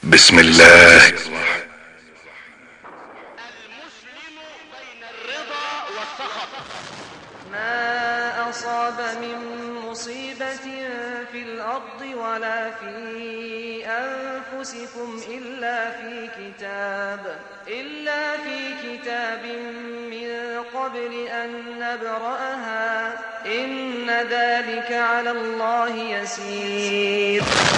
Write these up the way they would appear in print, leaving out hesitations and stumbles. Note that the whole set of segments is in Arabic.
بسم الله. المسلم بين الرضا والسخط. ما أصاب من مصيبة في الأرض ولا في أنفسكم إلا في كتاب من قبل أن نبرأها إن ذلك على الله يسير.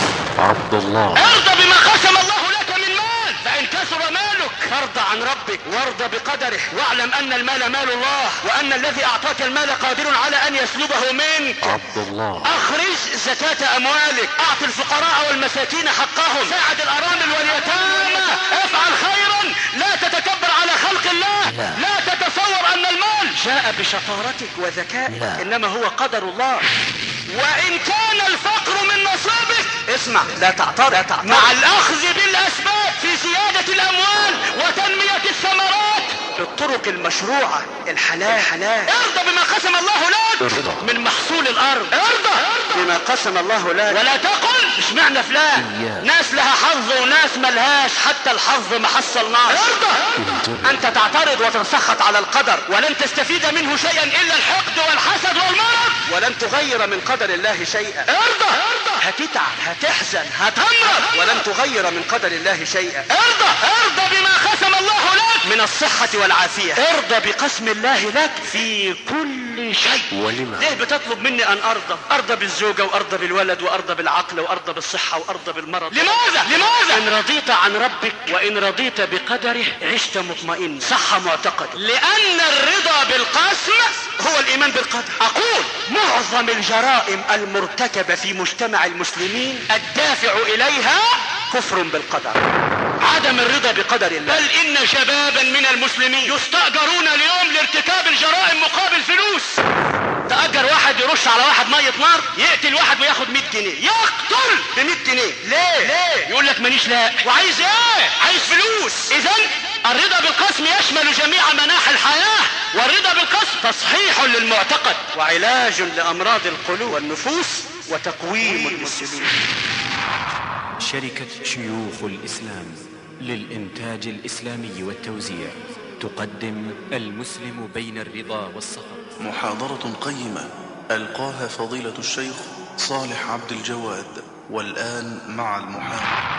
عبد الله: ارضى بما قسم الله لك من مال، فإن كثر مالك فارض عن ربك وارضى بقدره، واعلم أن المال مال الله، وأن الذي أعطاك المال قادر على أن يسلبه منك. عبد الله: أخرج زكاة أموالك، أعط الفقراء والمساكين حقهم، ساعد الأرامل واليتامى، افعل خيرا، لا تتكبر على خلق الله، لا تتصور أن المال جاء بشطارتك وذكائك، إنما هو قدر الله. وإن كان الفقر من نصيبك اسمع، لا تعترض مع الأخذ بالأسباب في زيادة الأموال وتنمية الثمرات بالطرق المشروعة الحلال. ارضى بما قسم الله لك من محصول الأرض، ارضى بما قسم الله لك، ولا تقل اشمعنى فلان، ناس لها حظ وناس ملهاش، حتى الحظ ما حصلناش. ارضى. أنت تعترض وتنسخط على القدر ولن تستفيد منه شيئا إلا الحقد والحسد والمرض، ولن تغير من قدر الله شيئا. ارضى. هتتعب، هتحزن، هتمرض، ولن تغير من قدر الله شيئا. ارضى بما قسم الله لك من الصحة والعافية، ارضى بقسم الله لك في كل شيء. ولما؟ ليه بتطلب مني أن أرضى بالزوجة وأرضى بالولد وأرضى بالعقل وأرضى بالصحة وأرضى بالمرض؟ لماذا؟ إن رضيت عن ربك وإن رضيت بقدره عشت مطمئن، صح معتقد، لأن الرضا بالقسم هو الإيمان بالقدر. أقول معظم الجرائم المرتكبة في مجتمع المسلمين الدافع إليها كفر بالقدر، عدم الرضا بقدر الله. بل إن شبابا من المسلمين يستأجرون اليوم لارتكاب الجرائم مقابل فلوس. تأجر واحد يرش على واحد مية نار، يقتل واحد وياخد 100 جنيه، يقتل ب100 جنيه. ليه؟ يقول لك مانيش لاقي. وعايز ايه؟ عايز فلوس. إذن الرضا بالقسم يشمل جميع مناحي الحياة، والرضا بالقسم تصحيح للمعتقد وعلاج لأمراض القلوب والنفوس وتقويم المسلمين. شركة شيوخ الإسلام للإنتاج الإسلامي والتوزيع تقدم المسلم بين الرضا والسخط، محاضرة قيمة ألقاها فضيلة الشيخ صالح عبد الجواد. والآن مع المحاضرة.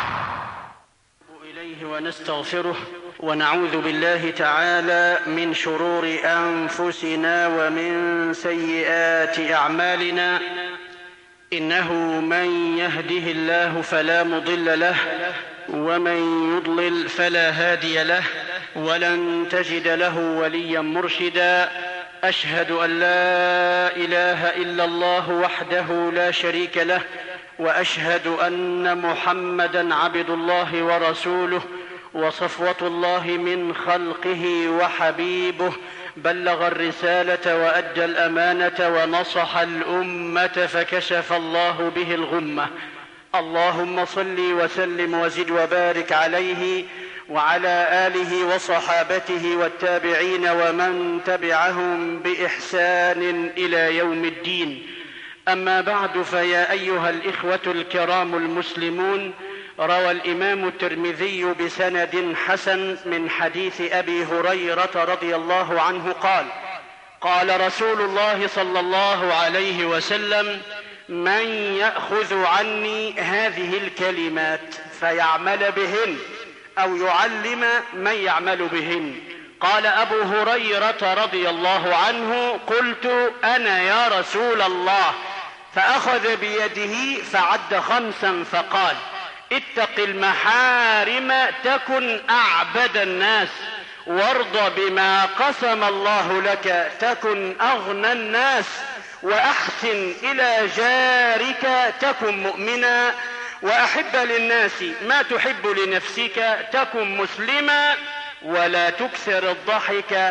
إليه ونستغفره ونعوذ بالله تعالى من شرور أنفسنا ومن سيئات أعمالنا. إنه من يهده الله فلا مضل له ومن يضلل فلا هادي له، ولن تجد له وليا مرشدا. أشهد أن لا إله إلا الله وحده لا شريك له، وأشهد أن محمدا عبد الله ورسوله وصفوة الله من خلقه وحبيبه، بلغ الرسالة وأدى الأمانة ونصح الأمة فكشف الله به الغمة. اللهم صل وسلم وزد وبارك عليه وعلى آله وصحابته والتابعين ومن تبعهم بإحسان إلى يوم الدين. أما بعد، فيا أيها الإخوة الكرام المسلمون، روى الإمام الترمذي بسند حسن من حديث أبي هريرة رضي الله عنه قال: قال رسول الله صلى الله عليه وسلم: من يأخذ عني هذه الكلمات فيعمل بهن أو يعلم من يعمل بهن. قال أبو هريرة رضي الله عنه: قلت أنا يا رسول الله، فأخذ بيده فعد 5 فقال: اتق المحارم تكن أعبد الناس، وارض بما قسم الله لك تكن أغنى الناس، وأحسن إلى جارك تكن مؤمنا، وأحب للناس ما تحب لنفسك تكن مسلما، ولا تكثر الضحك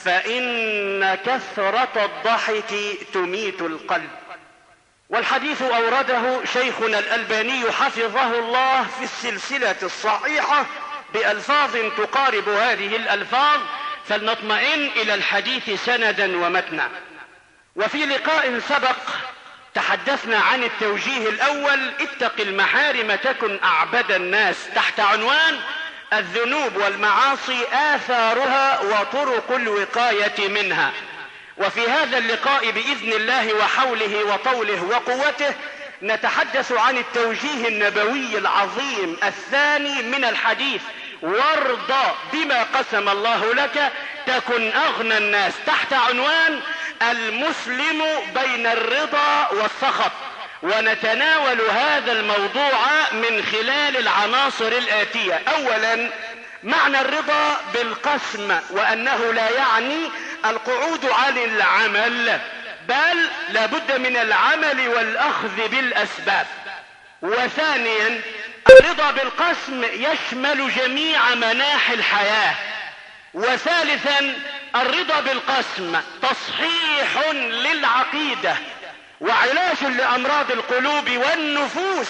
فإن كثرة الضحك تميت القلب. والحديث أورده شيخنا الألباني حفظه الله في السلسلة الصحيحة بألفاظ تقارب هذه الألفاظ، فلنطمئن إلى الحديث سندا ومتنا. وفي لقاء سبق تحدثنا عن التوجيه الأول: اتق المحارم تكن أعبد الناس، تحت عنوان الذنوب والمعاصي آثارها وطرق الوقاية منها. وفي هذا اللقاء بإذن الله وحوله وطوله وقوته نتحدث عن التوجيه النبوي العظيم الثاني من الحديث: وارض بما قسم الله لك تكن أغنى الناس، تحت عنوان المسلم بين الرضا والسخط. ونتناول هذا الموضوع من خلال العناصر الآتية: أولا، معنى الرضا بالقسم، وأنه لا يعني القعود عن العمل، بل لابد من العمل والأخذ بالأسباب. وثانيا، الرضا بالقسم يشمل جميع مناحي الحياة. وثالثا، الرضا بالقسم تصحيح للعقيدة وعلاج لأمراض القلوب والنفوس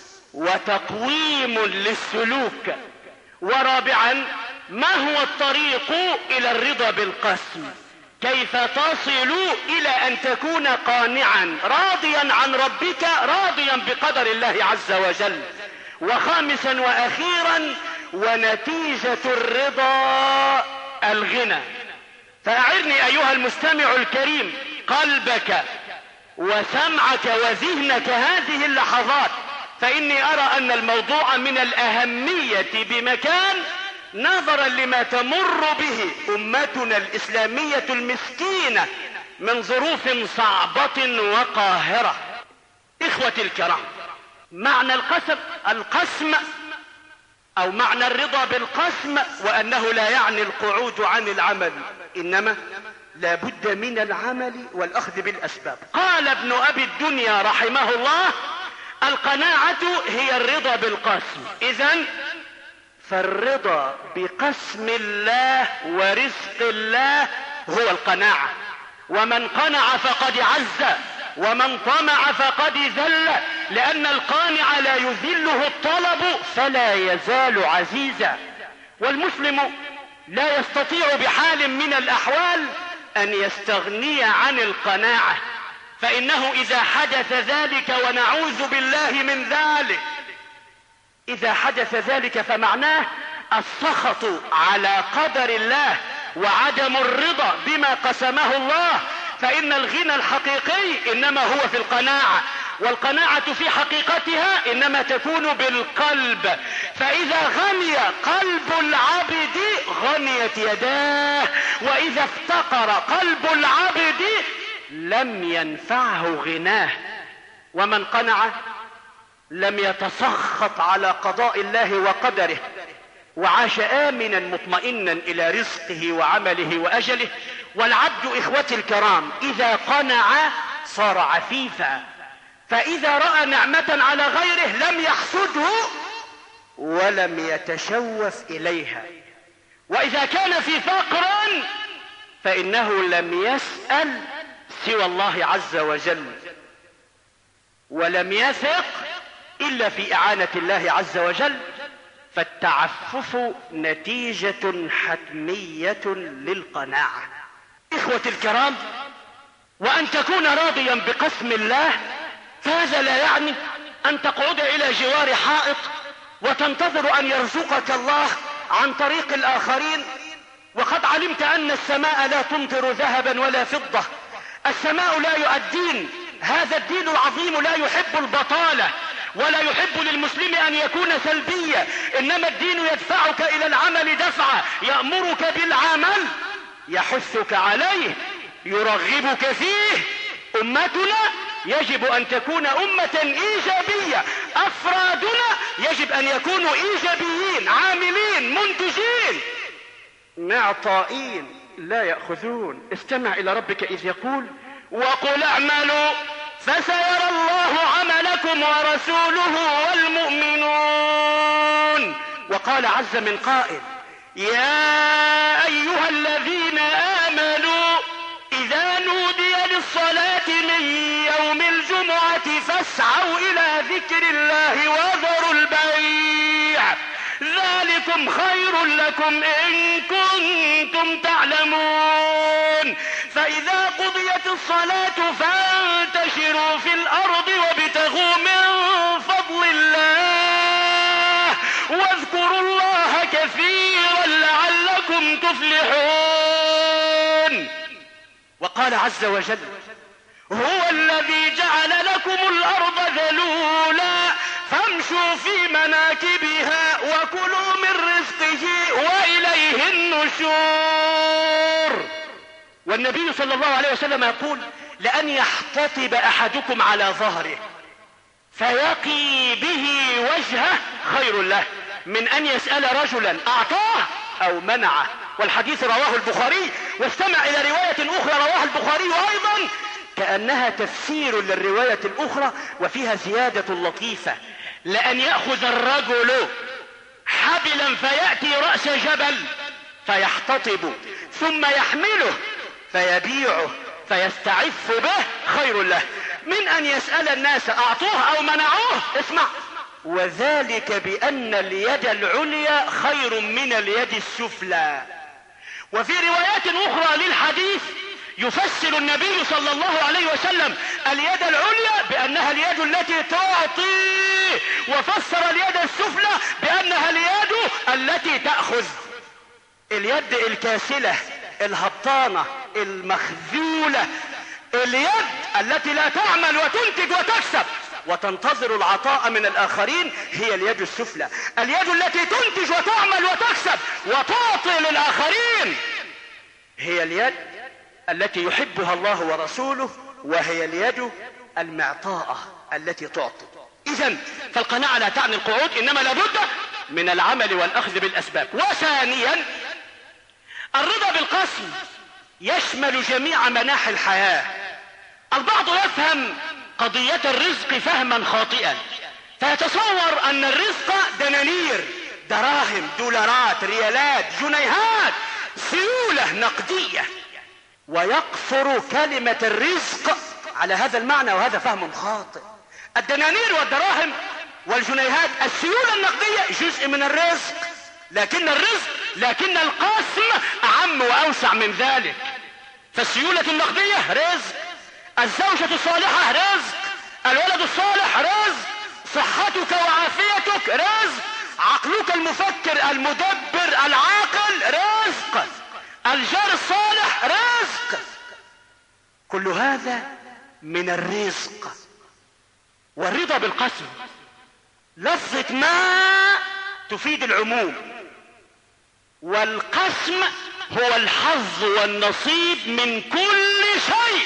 وتقويم للسلوك. ورابعا، ما هو الطريق إلى الرضا بالقسم؟ كيف تصل إلى أن تكون قانعا راضيا عن ربك راضيا بقدر الله عز وجل؟ وخامسا وأخيرا، ونتيجة الرضا الغنى. فأعرني أيها المستمع الكريم قلبك وسمعك وذهنك هذه اللحظات، فإني أرى أن الموضوع من الأهمية بمكان نظرا لما تمر به أمتنا الإسلامية المسكينة من ظروف صعبة وقاهرة. إخوتي الكرام، معنى القسم أو معنى الرضا بالقسم، وأنه لا يعني القعود عن العمل، إنما لا بد من العمل والأخذ بالأسباب. قال ابن أبي الدنيا رحمه الله: القناعة هي الرضا بالقسم. إذن فالرضا بقسم الله ورزق الله هو القناعة. ومن قنع فقد عز، ومن طمع فقد ذل، لأن القانع لا يذله الطلب فلا يزال عزيزا. والمسلم لا يستطيع بحال من الأحوال أن يستغني عن القناعة، فإنه إذا حدث ذلك، ونعوذ بالله من ذلك، إذا حدث ذلك فمعناه السخط على قدر الله وعدم الرضا بما قسمه الله. فإن الغنى الحقيقي إنما هو في القناعة، والقناعة في حقيقتها إنما تكون بالقلب. فإذا غني قلب العبد غنيت يداه، وإذا افتقر قلب العبد لم ينفعه غناه. ومن قنع لم يتسخط على قضاء الله وقدره، وعاش آمنا مطمئنا إلى رزقه وعمله وأجله. والعبد إخوتي الكرام إذا قنع صار عفيفا، فإذا رأى نعمة على غيره لم يحسده ولم يتشوف إليها. وإذا كان في فقر فإنه لم يسأل سوى الله عز وجل، ولم يثق إلا في إعانة الله عز وجل. فالتعفف نتيجة حتمية للقناعة. إخوتي الكرام، وأن تكون راضيا بقسم الله فهذا لا يعني أن تقعد إلى جوار حائط وتنتظر أن يرزقك الله عن طريق الآخرين، وقد علمت أن السماء لا تمطر ذهبا ولا فضة. السماء لا يؤدين. هذا الدين العظيم لا يحب البطالة، ولا يحب للمسلم أن يكون سلبيا، إنما الدين يدفعك إلى العمل دفعة، يأمرك بالعمل، يحثك عليه، يرغبك فيه. أمتنا يجب أن تكون أمة إيجابية، أفرادنا يجب أن يكونوا إيجابيين، عاملين، منتجين، معطائين لا يأخذون. استمع إلى ربك إذ يقول: وقل اعملوا فسيرى الله عملكم ورسوله والمؤمنون. وقال عز من قائل: يا أيها الذين آمنوا إذا نودي للصلاة من يوم الجمعة فاسعوا إلى ذكر الله وذروا البيع ذلكم خير لكم إن كنتم تعلمون. فإذا قضيت الصلاة فانتشروا في الأرض وابتغوا من فضل الله واذكروا الله كثيرا لعلكم تفلحون. وقال عز وجل: هو الذي جعل لكم الأرض ذلولا فامشوا في مناكبها وكلوا من رزقه وإليه النشور. والنبي صلى الله عليه وسلم يقول: لأن يحتطب أحدكم على ظهره فيقي به وجهه خير له من أن يسأل رجلا أعطاه أو منعه. والحديث رواه البخاري. واستمع إلى رواية أخرى رواها البخاري أيضا كأنها تفسير للرواية الأخرى وفيها زيادة لطيفة: لأن يأخذ الرجل حبلا فيأتي رأس جبل فيحتطب ثم يحمله فيبيعه فيستعف به خير له من أن يسأل الناس أعطوه أو منعوه. اسمع: وذلك بأن اليد العليا خير من اليد السفلى. وفي روايات أخرى للحديث يفسر النبي صلى الله عليه وسلم اليد العليا بأنها اليد التي تعطي، وفسر اليد السفلى بأنها اليد التي تأخذ. اليد الكاسلة الهبطانة المخذولة، اليد التي لا تعمل وتنتج وتكسب وتنتظر العطاء من الآخرين هي اليد السفلى. اليد التي تنتج وتعمل وتكسب وتعطي للآخرين هي اليد التي يحبها الله ورسوله، وهي اليد المعطاءة التي تعطي. إذن فالقناعة لا تعني القعود، إنما لابد من العمل والأخذ بالأسباب. وثانيا الرضا بالقسم يشمل جميع مناحي الحياة. البعض يفهم قضية الرزق فهما خاطئا فيتصور أن الرزق دنانير، دراهم، دولارات، ريالات، جنيهات، سيولة نقدية، ويقصر كلمة الرزق على هذا المعنى، وهذا فهم خاطئ. الدنانير والدراهم والجنيهات السيولة النقدية جزء من الرزق، لكن القسم أعم وأوسع من ذلك. فالسيولة النقدية رزق، الزوجة الصالحة رزق، الولد الصالح رزق، صحتك وعافيتك رزق، عقلك المفكر المدبر العاقل رزق، الجار الصالح رزق. كل هذا من الرزق. والرضا بالقسم لفظة ما تفيد العموم، والقسم هو الحظ والنصيب من كل شيء.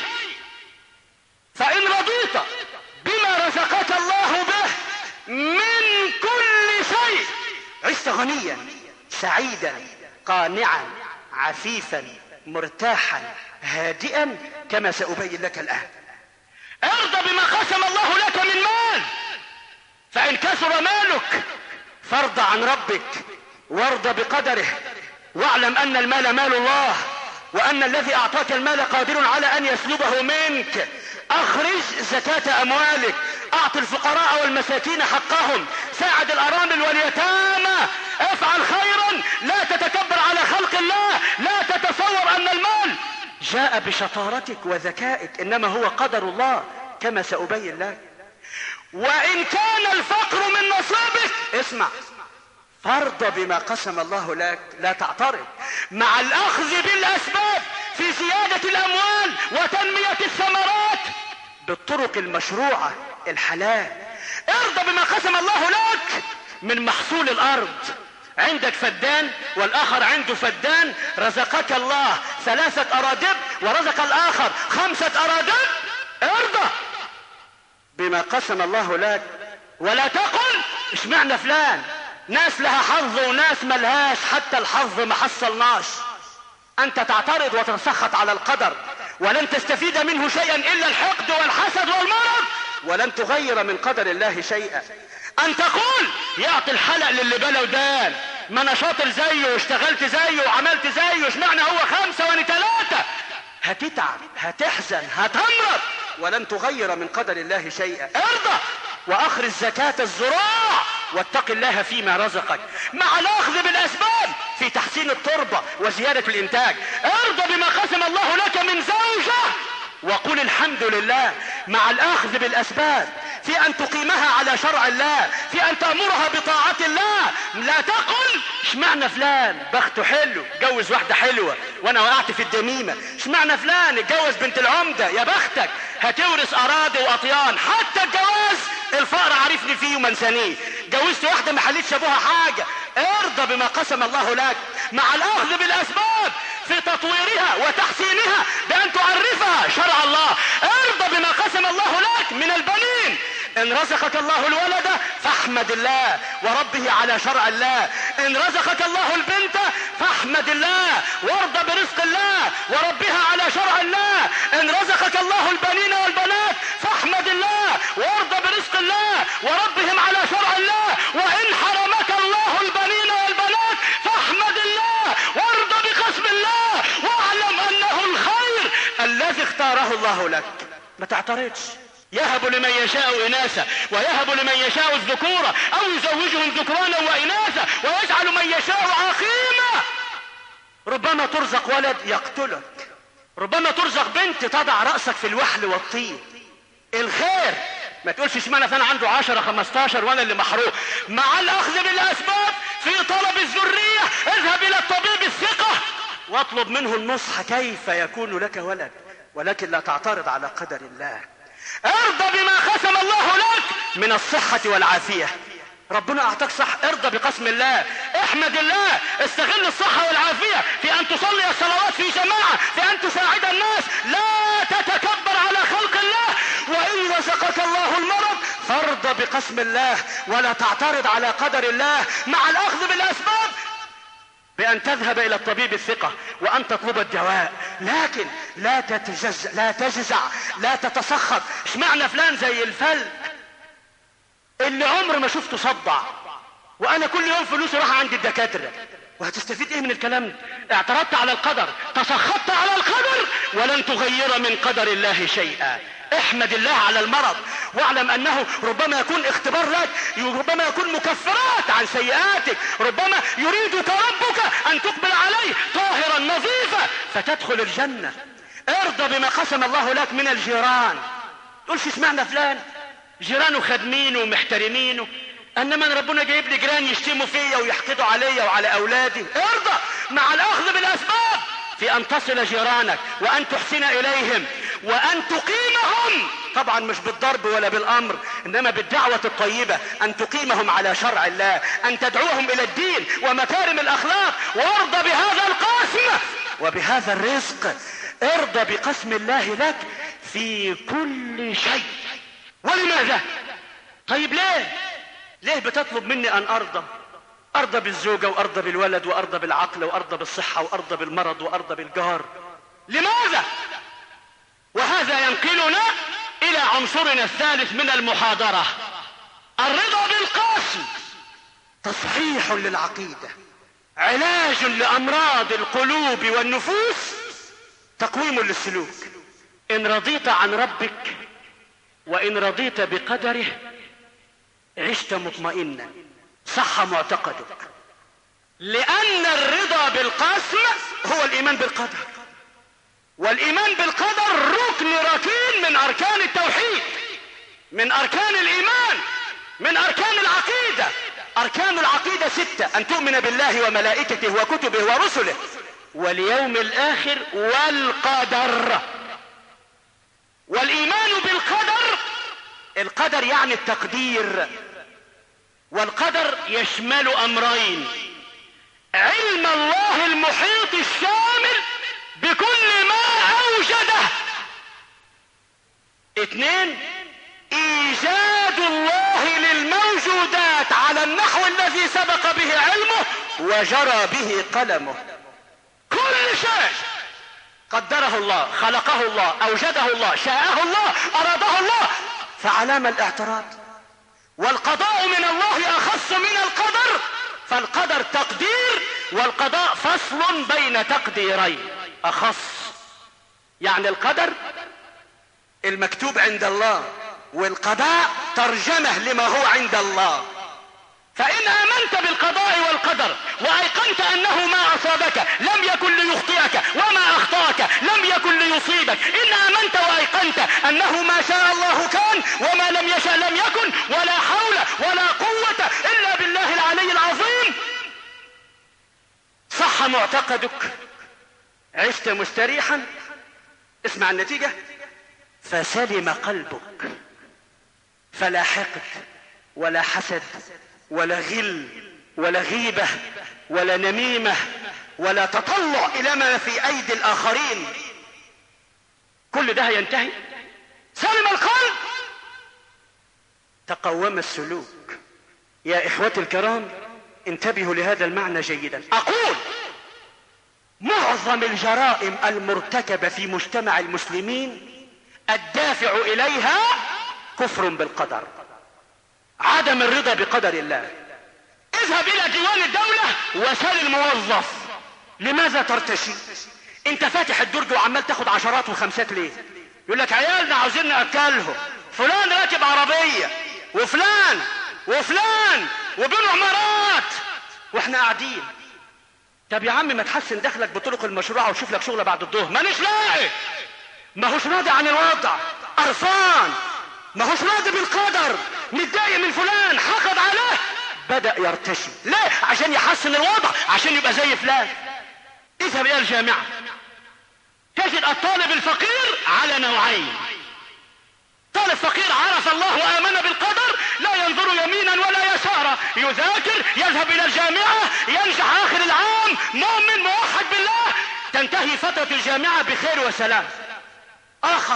فإن رضيت بما رزقك الله به من كل شيء عشت غنيا سعيدا قانعا عفيفا مرتاحا هادئا كما سأبين لك الآن. ارضى بما قسم الله لك من مال، فإن كثر مالك فارض عن ربك وارضى بقدره، واعلم أن المال مال الله، وأن الذي أعطاك المال قادر على أن يسلبه منك. أخرج زكاة أموالك، أعط الفقراء والمساكين حقهم، ساعد الأرامل واليتامى، افعل خيرا، لا تتكبر على خلق الله، لا تتصور أن المال جاء بشطارتك وذكائك، إنما هو قدر الله كما سأبين لك. وإن كان الفقر من نصيبك اسمع، فارض بما قسم الله لك، لا تعترض، مع الأخذ بالأسباب في زيادة الأموال وتنمية الثمرات بالطرق المشروعة الحلال. ارضى بما قسم الله لك من محصول الأرض. عندك فدان والآخر عنده فدان، رزقك الله 3 أرادب ورزق الآخر 5 أرادب، ارضى بما قسم الله لك، ولا تقل اشمعنى فلان، ناس لها حظ وناس ملهاش، حتى الحظ ما حصلناش. أنت تعترض وتتسخط على القدر، ولن تستفيد منه شيئا إلا الحقد والحسد والمرض، ولن تغير من قدر الله شيئا. أن تقول يعطي الحلق للي بلا ودان، ما أنا شاطر زيه واشتغلت زيه وعملت زيه، اشمعنى هو 5 وأنا 3؟ هتتعب، هتحزن، هتمرض، ولن تغير من قدر الله شيئا. ارضى وأخرج زكاة الزراع واتق الله فيما رزقك، مع الأخذ بالأسباب في تحسين التربة وزيادة الانتاج. ارضى بما قسم الله لك من زوجة وقل الحمد لله، مع الاخذ بالاسباب في ان تقيمها على شرع الله، في ان تأمرها بطاعة الله. لا تقل اشمعنى فلان بخته حلو جوز واحدة حلوة وانا وقعت في الدميمة، اشمعنى فلان اتجوز بنت العمدة، يا بختك هتورث اراضي واطيان. حتى الجواز الفقر عارفني فيه ومنسانيه، جوزت واحدة ما حلتش ابوها حاجة. ارضى بما قسم الله لك مع الاخذ بالاسباب في تطويرها وتحسينها بان تعرفها شرع الله. ارضى بما قسم الله لك من البنين، ان رزقك الله الولد فاحمد الله وربه على شرع الله، ان رزقك الله البنت فاحمد الله وارضى برزق الله وربها على شرع الله، ان رزقك الله البنين والبنات فاحمد الله وارضى برزق الله وربهم على شرع الله، وان حرمك الله البنين والبنات فاحمد الله وارضى بقسم الله واعلم انه الخير الذي اختاره الله لك. ما تعترضش. يهب لمن يشاء إناثا ويهب لمن يشاء الذكورة أو يزوجهم ذكرانا وإناثا ويجعل من يشاء عقيما. ربما ترزق ولد يقتلك، ربما ترزق بنت تضع رأسك في الوحل والطين. الخير ما تقولش اشمعنى فانا عنده 10 15 وانا اللي محروم. مع الاخذ بالاسباب في طلب الذرية اذهب الى الطبيب الثقة واطلب منه النصح كيف يكون لك ولد، ولكن لا تعترض على قدر الله. ارضى بما قسم الله لك من الصحة والعافية. ربنا اعطاك صح، ارضى بقسم الله، احمد الله، استغل الصحة والعافية في ان تصلي الصلوات في جماعة، في ان تساعد الناس. لا تتكبر على خلق الله، وان رزقك الله المرض فارضى بقسم الله ولا تعترض على قدر الله. مع الاخذ بالاسباب بأن تذهب إلى الطبيب الثقة وأن تطلب الدواء، لكن لا تجزع، لا تتسخط. اشمعنى فلان زي الفل اللي عمر ما شفته صدع وأنا كل يوم فلوسي راح عند الدكاترة، وهتستفيد ايه من الكلام ده؟ اعترضت على القدر، تسخطت على القدر، ولن تغير من قدر الله شيئا. احمد الله على المرض واعلم انه ربما يكون اختبار لك، ربما يكون مكفرات عن سيئاتك، ربما يريدك ربك ان تقبل عليه طاهرا نظيفا فتدخل الجنة. ارضى بما قسم الله لك من الجيران. تقولش اسمعنا فلان جيرانه خادمينه ومحترمينه، انما ربنا جايب لي جيران يشتموا فيا ويحقدوا عليا وعلى اولادي. ارضى مع الاخذ بالاسباب في ان تصل جيرانك وان تحسن اليهم وان تقيمهم، طبعا مش بالضرب ولا بالامر، انما بالدعوة الطيبة، ان تقيمهم على شرع الله، ان تدعوهم الى الدين ومكارم الاخلاق. وارضى بهذا القسم وبهذا الرزق. ارضى بقسم الله لك في كل شيء. ولماذا؟ طيب ليه بتطلب مني ان ارضى بالزوجة وارضى بالولد وارضى بالعقل وارضى بالصحة وارضى بالمرض وارضى بالجار؟ لماذا؟ وهذا ينقلنا الى عنصرنا الثالث من المحاضرة، الرضا بالقسم تصحيح للعقيدة، علاج لامراض القلوب والنفوس، تقويم للسلوك. ان رضيت عن ربك وان رضيت بقدره عشت مطمئنا، صح معتقدك، لان الرضا بالقسم هو الايمان بالقدر، والايمان بالقدر ركن ركين من اركان التوحيد، من اركان الايمان، من اركان العقيدة. اركان العقيدة 6: ان تؤمن بالله وملائكته وكتبه ورسله واليوم الاخر والقدر. والايمان بالقدر، القدر يعني التقدير، والقدر يشمل امرين: علم الله المحيط الشامل بكل ما اوجده، 2 ايجاد الله للموجودات على النحو الذي سبق به علمه وجرى به قلمه. كل شيء قدره الله، خلقه الله، اوجده الله، شاءه الله، اراده الله، فعلام الاعتراض؟ والقضاء من الله اخص من القدر، فالقدر تقدير والقضاء فصل بين تقديرين اخص. يعني القدر المكتوب عند الله، والقضاء ترجمة لما هو عند الله. فإن آمنت بالقضاء والقدر وأيقنت أنه ما يصيبك. إن آمنت وأيقنت أنه ما شاء الله كان وما لم يشأ لم يكن، ولا حول ولا قوة إلا بالله العلي العظيم، صح معتقدك، عشت مستريحا. اسمع النتيجة: فسلم قلبك، فلا حقد ولا حسد ولا غل ولا غيبة ولا نميمة ولا تطلع إلى ما في أيدي الآخرين. كل ده هينتهي. سلم القلب، تقوم السلوك. يا إخوتي الكرام، انتبهوا لهذا المعنى جيدا. أقول معظم الجرائم المرتكبة في مجتمع المسلمين الدافع إليها كفر بالقدر، عدم الرضا بقدر الله. اذهب إلى ديوان الدولة وسال الموظف: لماذا ترتشي؟ انت فاتح الدرج وعمال تاخد عشرات وخمسات ليه؟ يقول لك عيالنا عاوزين نأكلهم، فلان راكب عربية وفلان وفلان وبنوا عمارات واحنا قاعدين. طب يا عم ما تحسن دخلك بطرق المشروعة وشوف لك شغلة بعد الظهر. مانيش لاقي. ما هوش راضي عن الوضع، قرفان، ما هوش راضي بالقدر، متضايق من فلان، حقد عليه، بدأ يرتشي. ليه؟ عشان يحسن الوضع، عشان يبقى زي فلان. اذهب الى الجامعة تجد الطالب الفقير على نوعين: طالب فقير عرف الله وآمن بالقدر، لا ينظر يمينا ولا يسارا، يذاكر، يذهب الى الجامعة، ينجح اخر العام، مؤمن موحد بالله، تنتهي فترة الجامعة بخير وسلام. اخر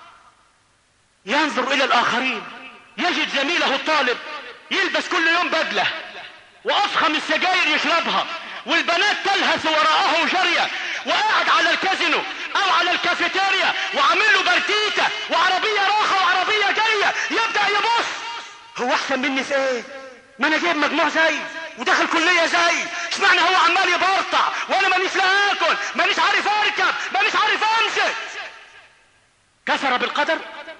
ينظر الى الاخرين، يجد زميله الطالب يلبس كل يوم بدلة وافخم السجاير يشربها، والبنات تلهث وراءه جرية، وقاعد على الكازينو او على الكافيتيريا وعامل له برتيتة وعربية راحة وعربية جاية. يبدأ يبص: هو احسن مني في ايه؟ ما انا جايب مجموع زي وداخل كلية زي، اشمعنى هو عمال يبرطع وانا مانيش لا اكل، مانيش عارف اركب، مانيش عارف امشي. كفر بالقدر،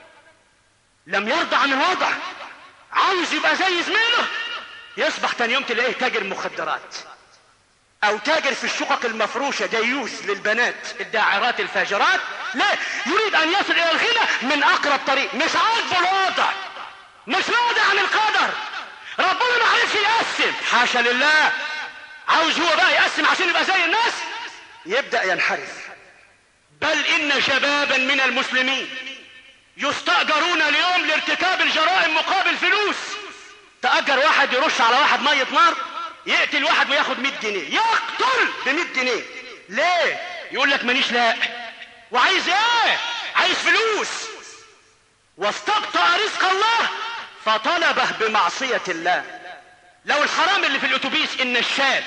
لم يرضى عن الوضع، عاوز يبقى زي زميله. يصبح تاني يوم تلاقيه تاجر مخدرات او تاجر في الشقق المفروشة، ديوث للبنات الداعرات الفاجرات. لا، يريد ان يصل الى الغنى من اقرب طريق. مش عاجبه الوضع، مش راضي عن القدر، ربنا ما عرفش يقسم، حاشا لله، عاوز هو بقى يقسم عشان يبقى زي الناس. يبدأ ينحرف. بل ان شبابا من المسلمين يستأجرون اليوم لارتكاب الجرائم مقابل فلوس. تأجر واحد يرش على واحد مية نار، يقتل واحد وياخد 100 جنيه، يقتل ب100 جنيه. ليه؟ يقول لك مانيش لاقي. وعايز ايه؟ عايز فلوس. واستبطأ رزق الله فطلبه بمعصية الله. لو الحرام اللي في الاتوبيس النشال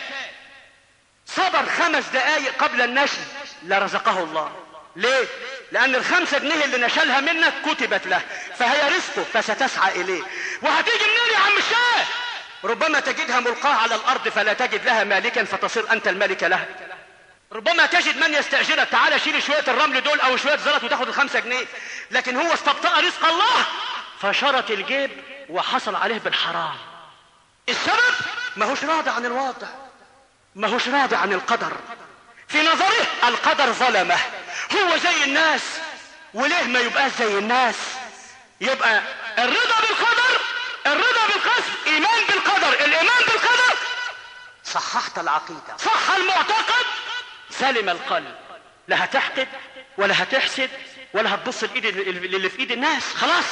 صبر 5 دقايق قبل النشل لرزقه الله. ليه؟ لان ال5 جنيه اللي نشلها منك كتبت له، فهي رزقه فستسعى اليه. وهتيجي منين يا عم الشيخ؟ ربما تجدها ملقاة على الارض فلا تجد لها مالكا فتصير انت المالك لها. ربما تجد من يستأجرك: تعالى شيل شوية الرمل دول او شوية زلط وتاخد ال5 جنيه. لكن هو استبطأ رزق الله فشرط الجيب وحصل عليه بالحرام. السبب ما هوش راضي عن الواقع، ما هوش راضي عن القدر. في نظره القدر ظلمه، هو زي الناس، وليه ما يبقاش زي الناس؟ يبقى الرضا بالقدر، الرضا بالقسم، ايمان بالقدر، الايمان بالقدر، صححت العقيدة، صح المعتقد، سلم القلب. لا هتحقد ولا هتحسد ولا هتبص الايد اللي في ايد الناس، خلاص.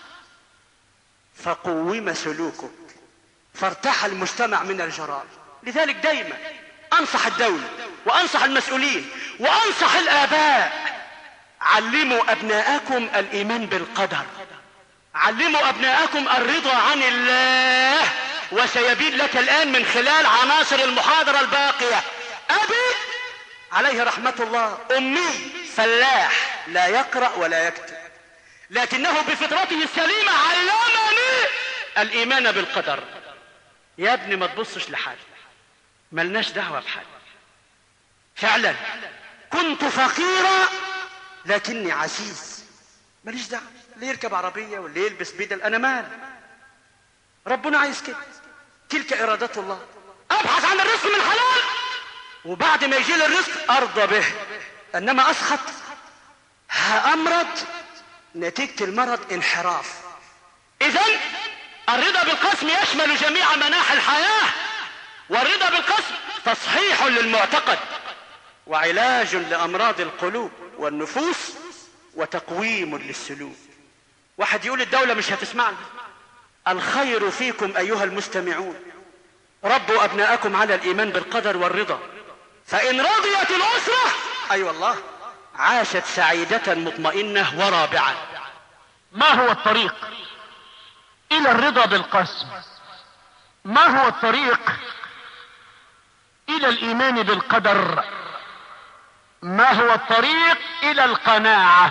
فقوم سلوكك فارتاح المجتمع من الجرائم. لذلك دايما انصح الدولة وانصح المسؤولين وانصح الاباء: علموا ابناءكم الايمان بالقدر، علموا ابناءكم الرضا عن الله. وسيبين لك الان من خلال عناصر المحاضرة الباقية. ابي عليه رحمة الله امي فلاح لا يقرأ ولا يكتب، لكنه بفطرته السليمة علمني الايمان بالقدر. يا ابني ما تبصش لحد، ملناش دعوة بحد. فعلا كنت فقيرا لكني عزيز، ماليش دعوة. اللي يركب عربية واللي يلبس بدل، انا مال، ربنا عايز كده، تلك ارادة الله. ابحث عن الرزق من حلال، وبعد ما يجي لي الرزق ارضى به. انما اسخط هأمرض نتيجة المرض انحراف. إذن الرضا بالقسم يشمل جميع مناحي الحياة، والرضا بالقسم تصحيح للمعتقد وعلاج لأمراض القلوب والنفوس وتقويم للسلوك. واحد يقول الدولة مش هتسمعنا. الخير فيكم أيها المستمعون، ربوا أبناءكم على الإيمان بالقدر والرضا، فإن رضيت الأسرة أي والله عاشت سعيدة مطمئنة ورابعة. ما هو الطريق إلى الرضا بالقسم؟ ما هو الطريق إلى الإيمان بالقدر؟ ما هو الطريق إلى القناعة؟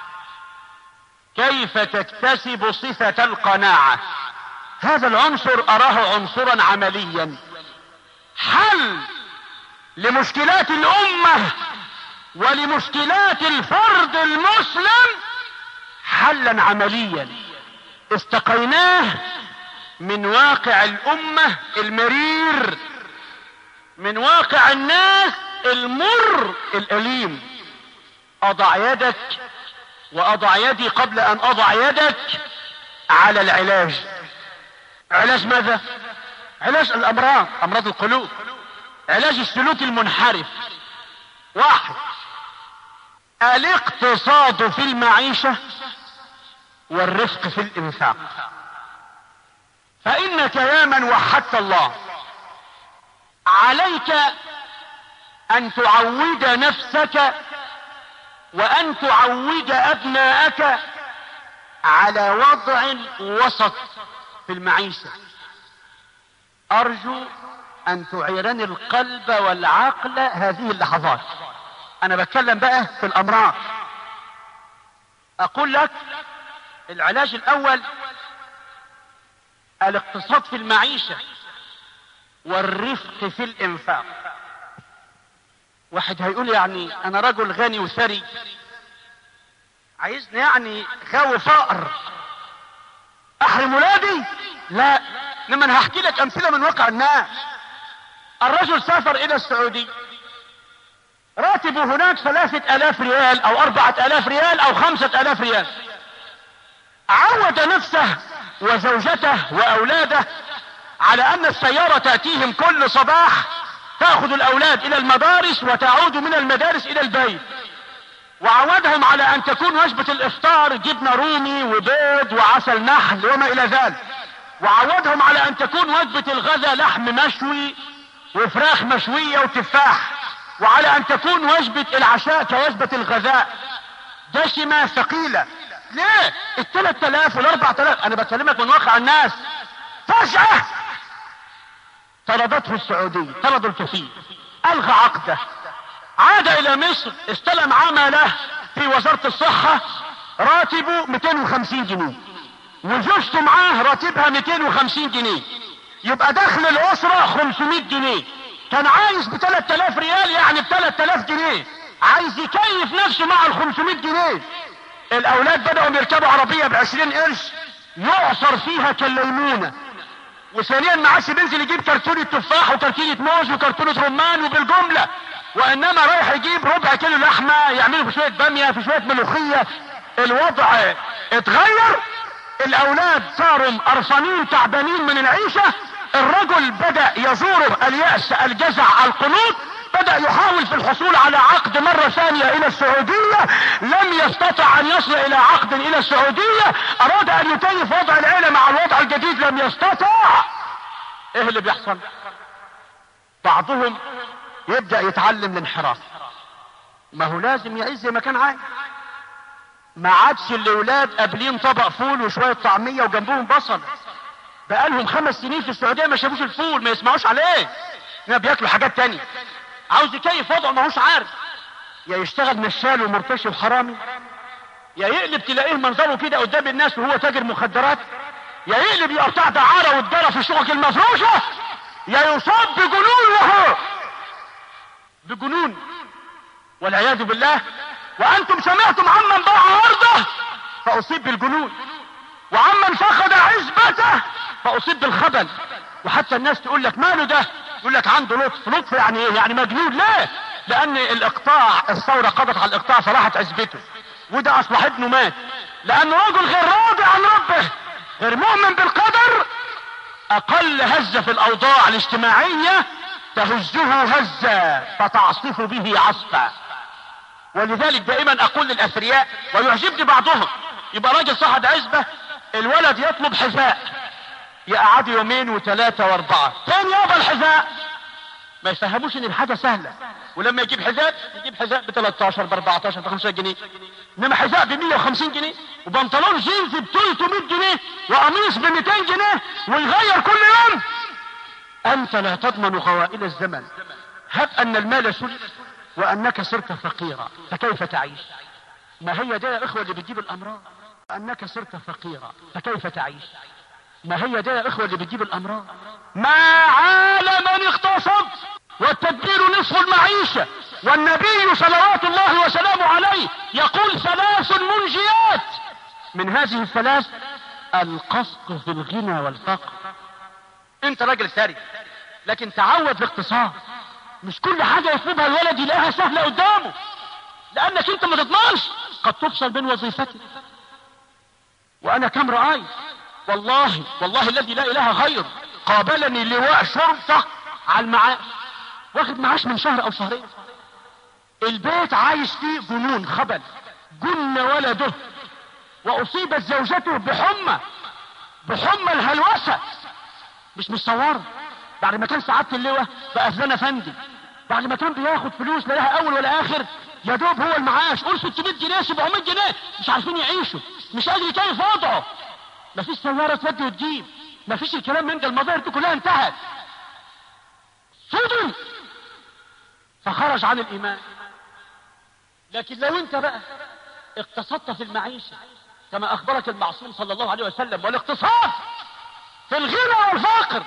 كيف تكتسب صفة القناعة؟ هذا العنصر أراه عنصرا عمليا، حل لمشكلات الأمة ولمشكلات الفرد المسلم، حلا عمليا استقيناه من واقع الأمة المرير، من واقع الناس المر الأليم. أضع يدك وأضع يدي قبل أن أضع يدك على العلاج. علاج ماذا؟ علاج الأمراض، أمراض القلوب، علاج السلوك المنحرف. واحد، الاقتصاد في المعيشة والرفق في الإنفاق. فإنك يا من وحدت الله عليك أن تعود نفسك وأن تعود أبناءك على وضع وسط في المعيشة. أرجو أن تعيرني القلب والعقل هذه اللحظات. أنا بتكلم بقى في الأمراض. أقول لك العلاج الأول الاقتصاد في المعيشة والرفق في الإنفاق. واحد هيقول يعني أنا رجل غني وثري، عايزني يعني غاوي فقر أحرم ولادي؟ لا، لما أنا هحكي لك أمثلة من واقع الناس. الرجل سافر إلى السعودية، راتبه هناك 3000 ريال أو 4000 ريال أو 5000 ريال. عود نفسه وزوجته وأولاده على أن السيارة تأتيهم كل صباح تأخذ الأولاد إلى المدارس وتعود من المدارس إلى البيت، وعودهم على أن تكون وجبة الإفطار جبنة رومي وبيض وعسل نحل وما إلى ذلك، وعودهم على أن تكون وجبة الغذاء لحم مشوي وفراخ مشوية وتفاح، وعلى أن تكون وجبة العشاء كوجبة الغذاء دسمة ثقيلة. ليه 3000 وال4000؟ أنا بكلمك من واقع الناس. فجأة طردته السعودية، طرد الكفيل، ألغى عقده، عاد إلى مصر، استلم عمله في وزارة الصحة، راتبه 250 جنيه، وزوجته معاه راتبها 250 جنيه، يبقى دخل الأسرة 500 جنيه. كان عايز ب 3000 ريال، يعني ب 3000 جنيه، عايز يكيف نفسه مع ال 500 جنيه. الأولاد بدأوا يركبوا عربية ب20 قرش يعصر فيها كالليمونة، وثانيا ما عادش بينزل يجيب كرتونة تفاح وكرتونة موز وكرتونة رمان وبالجملة، وإنما رايح يجيب ربع كيلو لحمة يعملوا في شوية بامية في شوية ملوخية. الوضع اتغير، الأولاد صاروا قرفانين تعبانين من العيشة. الرجل بدأ يزوره اليأس الجزع القنوط، بدأ يحاول في الحصول على عقد مرة ثانية إلى السعودية، لم يستطع أن يصل إلى عقد إلى السعودية، أراد أن يكيف وضع العيلة مع الوضع الجديد، لم يستطع. إيه اللي بيحصل؟ بعضهم يبدأ يتعلم الانحراف. ما هو لازم يعيش زي ما كان عايز. ما عادش الأولاد قابلين طبق فول وشوية طعمية وجنبهم بصل. بقالهم 5 سنين في السعودية ما شافوش الفول، ما يسمعوش عليه، ما بياكلوا حاجات تانية. عاوز يكيف وضعه ما هوش عارف، يا يشتغل نشال ومرتشي وحرامي، يا يقلب تلاقيه منظره كده قدام الناس وهو تاجر مخدرات، يا يقلب يقطع دعارة والدرة في الشقق المفروشة، يا يصاب بجنون وهو بجنون والعياذ بالله. وأنتم سمعتم عمن باع عرضه فأصيب بالجنون، وعمن فقد عزبته فأصيب بالخبل. وحتى الناس تقول لك ماله ده؟ يقول لك عنده لطف. لطف يعني ايه؟ يعني مجنون. ليه؟ لأن الإقطاع، الثورة قضت على الإقطاع فراحت عزبته. وده اصبح ابنه مات، لانه رجل غير راضي عن ربه، غير مؤمن بالقدر. اقل هزة في الاوضاع الاجتماعية تهزه هزة فتعصف به عصفا. ولذلك دائما اقول للاثرياء ويعجبني بعضهم، يبقى راجل صاحب عزبة، الولد يطلب حذاء، يقعد يومين وثلاثة واربعة، فين يابا الحذاء؟ ما يفهموش ان الحاجة سهلة. ولما يجيب حذاء ب 13 ب 14 ب 15 جنيه، انما حذاء ب 150 جنيه وبنطلون جينز ب 300 جنيه وقميص ب 200 جنيه ويغير كل يوم. انت لا تضمن خوائل الزمن. هب ان المال سلب وانك صرت فقيرا، فكيف تعيش؟ ما هي ده يا اخوة اللي بتجيب الامراض، انك صرت فقيرا فكيف تعيش؟ ما هي ده يا اخوة اللي بتجيب الامراض. ما عال من اقتصد، والتدبير نصف المعيشة. والنبي صلوات الله وسلامه عليه يقول 3 منجيات، من هذه ال3 القصد في الغنى والفقر. انت راجل ثري لكن تعود الاقتصاد، مش كل حاجة يطلبها الولد يلاقيها سهلة قدامه، لانك انت ما تضمنش قد تفصل من وظيفتك. وانا كم رأيت والله الذي لا اله غيره قابلني لواء شرطة على المعاش، واخد معاش من شهر او شهرين، البيت عايش فيه جنون خبل، جن ولده، واصيبت زوجته بحمى الهلوسة، مش متصورة. بعد ما كان سعادة اللواء بقى فلان افندي، بعد ما كان بياخد فلوس لا لها اول ولا اخر، يا دوب هو المعاش قول 600 جنيه 700 جنيه، مش عارفين يعيشوا، مش قادر يكيف وضعه. مفيش سيارة تودي وتجيب، مفيش الكلام من ده، المظاهر دي كلها انتهت. صدم فخرج عن الايمان. لكن لو انت بقى اقتصدت في المعيشة كما اخبرك المعصوم صلى الله عليه وسلم، والاقتصاد في الغنى والفقر،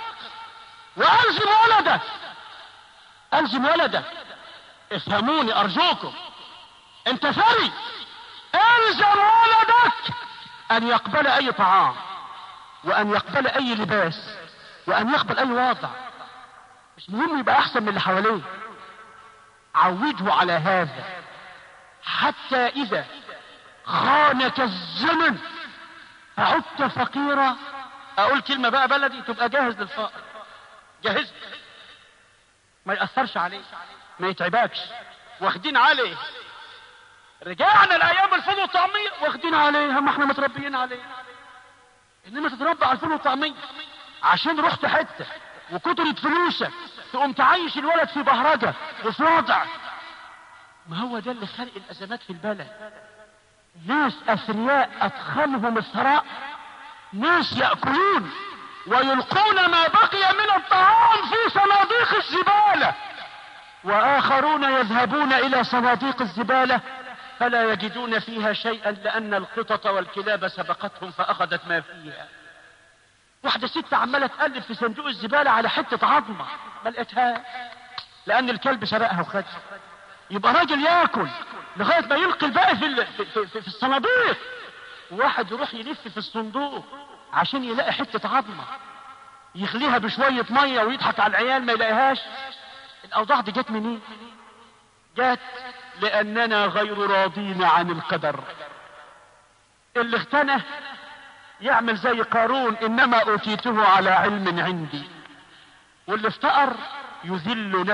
والزم ولدك، افهموني ارجوكم، انت ثري، الزم ولدك ان يقبل اي طعام، وان يقبل اي لباس، وان يقبل اي وضع، مش مهم يبقى احسن من اللي حواليه. عوده على هذا حتى اذا خانك الزمن فعدت فقيرا. اقول كلمة بقى بلدي، تبقى جاهز للفقر، جاهز، ما يأثرش عليك، ما يتعبكش، واخدين عليه. رجعنا الايام الفول والطعمية، واخدين عليه، هم احنا متربيين عليه. انما تتربى على الفول والطعمية عشان رحت حتة وكترت فلوسك تقوم تعيش الولد في بهرجة وفي وضع. ما هو ده اللي خلق الازمات في البلد. ناس اثرياء ادخلهم الثراء، ناس يأكلون ويلقون ما بقي من الطعام في صناديق الزبالة، واخرون يذهبون الى صناديق الزبالة فلا يجدون فيها شيئا، لان القطط والكلاب سبقتهم فاخذت ما فيها. واحدة ست عمالة تقلب في صندوق الزبالة على حتة عظمة ما لقيتها، لان الكلب سرقها وخدها. يبقى راجل ياكل لغاية ما يلقي الباقي في الصناديق، وواحد يروح يلف في الصندوق عشان يلاقي حتة عظمة يخليها بشوية مية ويضحك على العيال ما يلاقيهاش. الاوضاع دي جت منين؟ جت لاننا غير راضين عن القدر. اللي اغتنى يعمل زي قارون، انما اوتيته على علم عندي. واللي افتقر يذل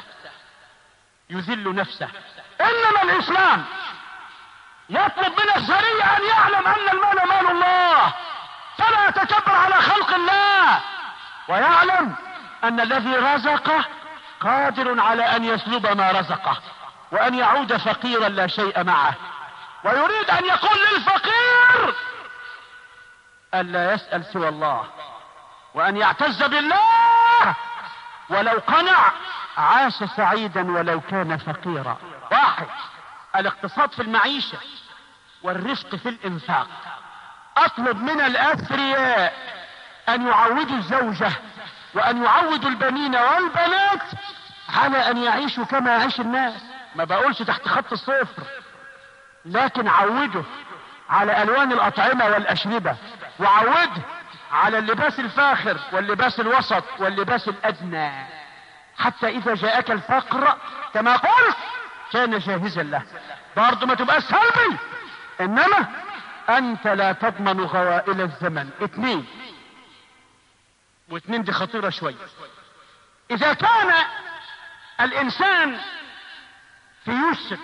نفسه. انما الاسلام يطلب من الثري ان يعلم ان المال مال الله، فلا يتكبر على خلق الله، ويعلم ان الذي رزقه قادر على ان يسلب ما رزقه وان يعود فقيرا لا شيء معه. ويريد ان يقول للفقير الا يسأل سوى الله، وان يعتز بالله، ولو قنع عاش سعيدا ولو كان فقيرا. واحد، الاقتصاد في المعيشة والرفق في الانفاق. اطلب من الاثرياء ان يعودوا الزوجة وان يعودوا البنين والبنات على ان يعيشوا كما يعيش الناس. ما بقولش تحت خط الصفر، لكن عوده على الوان الاطعمة والاشربة، وعوده على اللباس الفاخر واللباس الوسط واللباس الادنى، حتى اذا جاءك الفقر كما قلت كان جاهزا له. برضه ما تبقى سلبي انما انت لا تضمن غوائل الزمن. اتنين، واتنين دي خطيرة شوية. اذا كان الانسان في يسر،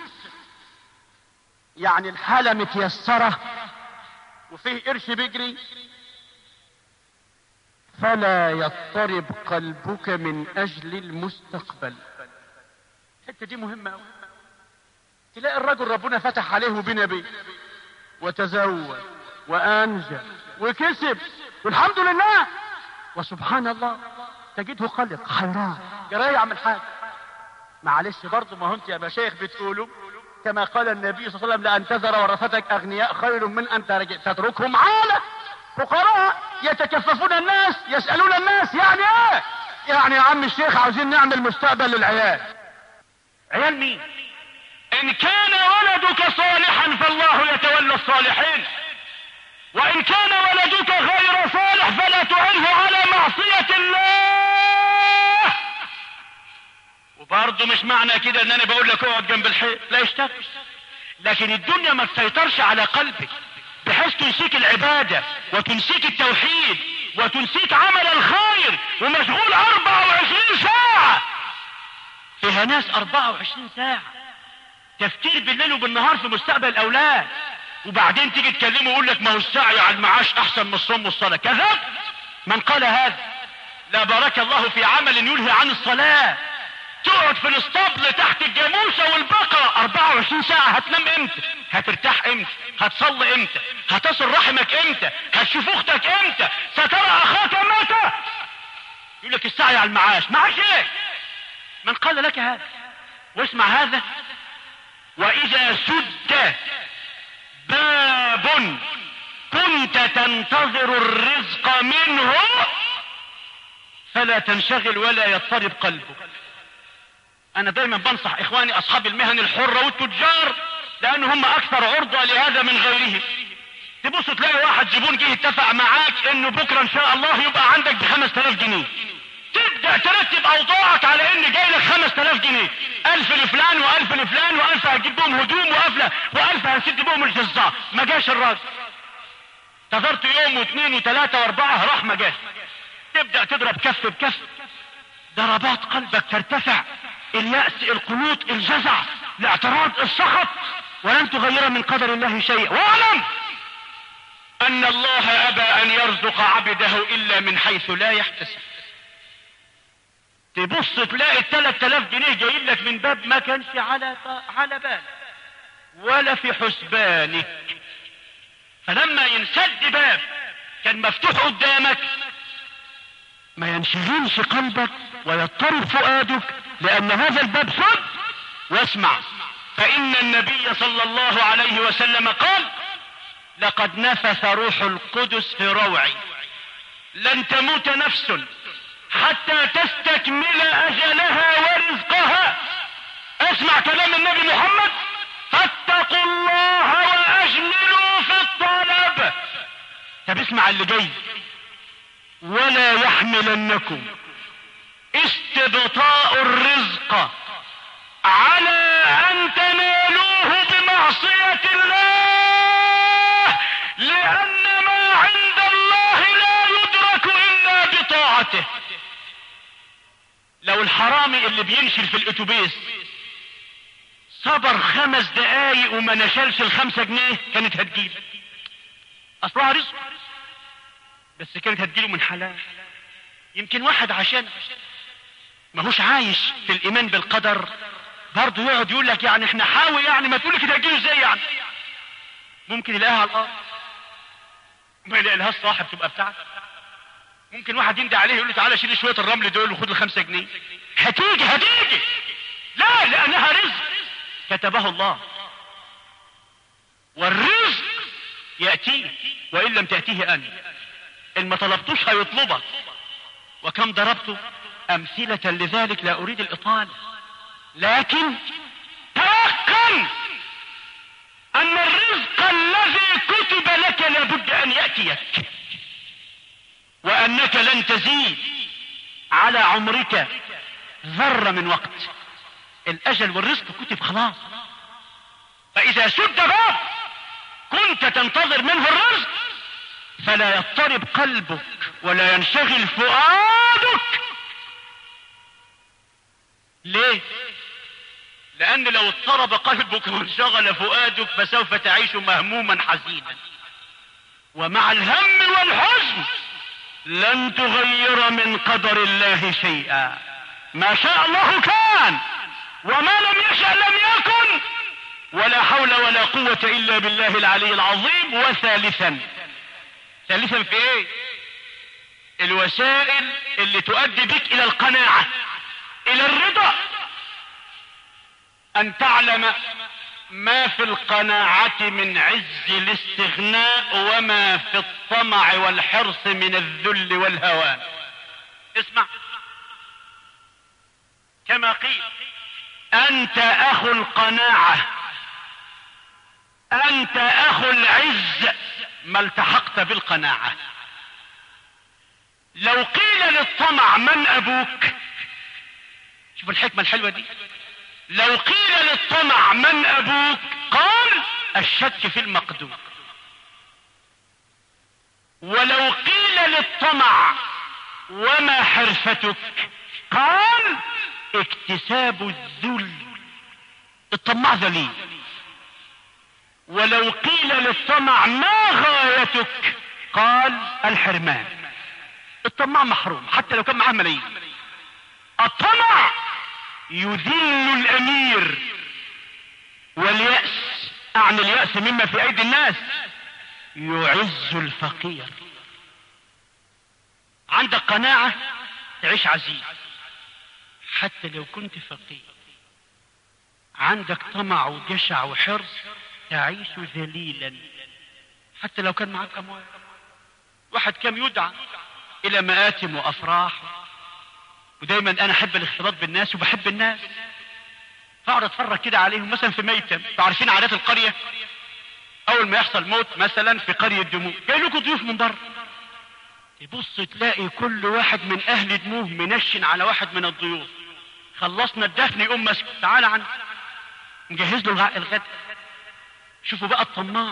يعني الحالة متيسرة وفيه قرش بيجري، فلا يضطرب قلبك من اجل المستقبل. الحته دي مهمه قوي. تلاقي الرجل ربنا فتح عليه وبنى بيت وتزوج وانجب وكسب والحمد لله، وسبحان الله تجده قلق حيران جراي يعمل حاجه. معلش برضه، ما هو انت يا مشايخ بتقولوا كما قال النبي صلى الله عليه وسلم: لأن تذر ورثتك أغنياء خير من أن تتركهم عالة فقراء يتكففون الناس يسألون الناس. يعني ايه؟ يعني يا عم الشيخ عاوزين نعمل مستقبل للعيال. عيال مين؟ إن كان ولدك صالحا فالله يتولى الصالحين، وإن كان ولدك غير صالح فلا تعينه على معصية الله. وبرضه مش معنى كده ان انا بقول لك اقعد جنب الحيط، لا يشتغل، لكن الدنيا ما تسيطرش على قلبك بحيث تنسيك العبادة وتنسيك التوحيد وتنسيك عمل الخير، ومشغول 24 ساعة. فيها ناس 24 ساعة تفكير بالليل وبالنهار في مستقبل الاولاد، وبعدين تيجي تكلمه يقول لك ما هو السعي على المعاش احسن من الصوم والصلاة. كذب. من قال هذا لا بارك الله في عمل يلهي عن الصلاة. تقعد في الاسطبل تحت الجاموسة والبقرة 24 ساعة، هتنام امتى؟ هترتاح امتى؟ هتصلي امتى؟ هتصل رحمك امتى؟ هتشوف اختك امتى؟ سترى اخاك متى؟ يقول لك السعي على المعاش. معاش ايه؟ من قال لك هذا؟ واسمع هذا: واذا سد باب كنت تنتظر الرزق منه فلا تنشغل ولا يضطرب قلبك. انا دايما بنصح اخواني اصحاب المهن الحرة والتجار، لان هم اكثر عرضة لهذا من غيرهم. تبص تلاقي واحد زبون جه اتفق معاك انه بكرة ان شاء الله يبقى عندك ب5000 جنيه، تبدأ ترتب اوضاعك على ان جاي لك 5000 جنيه، 1000 لفلان و1000 لفلان و1000 هتجيب بهم هدوم و1000 هنسد بهم الجزار. ما جاش الراجل، انتظرت يوم واثنين وثلاثة واربعة، راح ما جاش. تبدأ تضرب كف بكف، ضربات قلبك ترتفع، اليأس، القنوط، الجزع، الاعتراض، السخط، ولن تغير من قدر الله شيئا. واعلم ان الله ابى ان يرزق عبده الا من حيث لا يحتسب. تبص تلاقي 3000 جنيه جايين لك من باب ما كانش على بالك ولا في حسبانك. فلما ينسد باب كان مفتوح قدامك ما ينشغلش قلبك ويضطرب فؤادك، لان هذا الباب سد. واسمع، فان النبي صلى الله عليه وسلم قال: لقد نفث روح القدس في روعي لن تموت نفس حتى تستكمل اجلها ورزقها. اسمع كلام النبي محمد: فاتقوا الله واجملوا في الطلب. طب اسمع اللي جاي: ولا يحملنكم استبطاء الرزق على ان تنالوه بمعصية الله، لان ما عند الله لا يدرك الا بطاعته. لو الحرامي اللي بينشل في الاتوبيس صبر 5 دقايق وما نشلش ال5 جنيه كانت هتجيله، اصلها رزق، بس كانت هتجيله من حلال. يمكن واحد عشان ماهوش عايش في الايمان بالقدر برضه يقعد يقول لك يعني احنا حاول، يعني ما تقول لك كده هتجيله ازاي؟ يعني ممكن يلاقيها على الارض ما يلاقيلهاش صاحب تبقى بتاعته. ممكن واحد يندى عليه يقول له تعالى شيل شويه الرمل دول وخد ال5 جنيه. هتيجي لا، لانها رزق كتبه الله، والرزق ياتيه وان لم تاتيه انت. ان ما طلبتوش هيطلبك. وكم ضربت امثله لذلك، لا اريد الاطاله، لكن تيقن ان الرزق الذي كتب لك لابد ان ياتيك، وانك لن تزيد على عمرك ذرة من وقت. الاجل والرزق كتب خلاص. فاذا سد باب كنت تنتظر منه الرزق فلا يضطرب قلبك ولا ينشغل فؤادك. ليه؟ لأن لو اضطرب قلبك وانشغل فؤادك فسوف تعيش مهموما حزينا، ومع الهم والحزن لن تغير من قدر الله شيئا. ما شاء الله كان، وما لم يشأ لم يكن، ولا حول ولا قوة إلا بالله العلي العظيم. وثالثا في ايه؟ الوسائل اللي تؤدي بك الى القناعة، الى الرضا، ان تعلم ما في القناعة من عز الاستغناء وما في الطمع والحرص من الذل والهوان. اسمع كما قيل: انت اخو القناعة، انت اخو العز ما التحقت بالقناعة. لو قيل للطمع من ابوك، شوف الحكمة الحلوة دي، لو قيل للطمع من ابوك قال الشك في المقدور. ولو قيل للطمع وما حرفتك قال اكتساب الذل. الطماع ذليل. ولو قيل للطمع ما غايتك قال الحرمان. الطماع محروم حتى لو كان معاه ملايين. الطمع يذل الامير، واليأس، اعني اليأس مما في ايدي الناس، يعز الفقير. عندك قناعة تعيش عزيز حتى لو كنت فقير. عندك طمع وجشع وحرص تعيش ذليلا حتى لو كان معك اموال. واحد كم يدعى الى مآتم وافراح، ودايما انا احب الاختلاط بالناس وبحب الناس، فاقعد اتفرج كده عليهم مثلا في ميتم. عارفين عادات القرية؟ اول ما يحصل موت مثلا في قرية دموع جاي لكم ضيوف من بره، تبص تلاقي كل واحد من اهل دموع منشن على واحد من الضيوف. خلصنا الدفن يقوم مسك تعالى عنه نجهز له الغد. شوفوا بقى الطماع،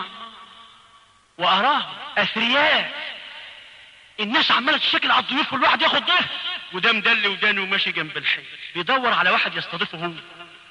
واراه اثرياء الناس عماله تشكل على الضيوف، كل واحد ياخد ضيف وده مدلي ودانه وماشي جنب الحي بيدور على واحد يستضيفه هو،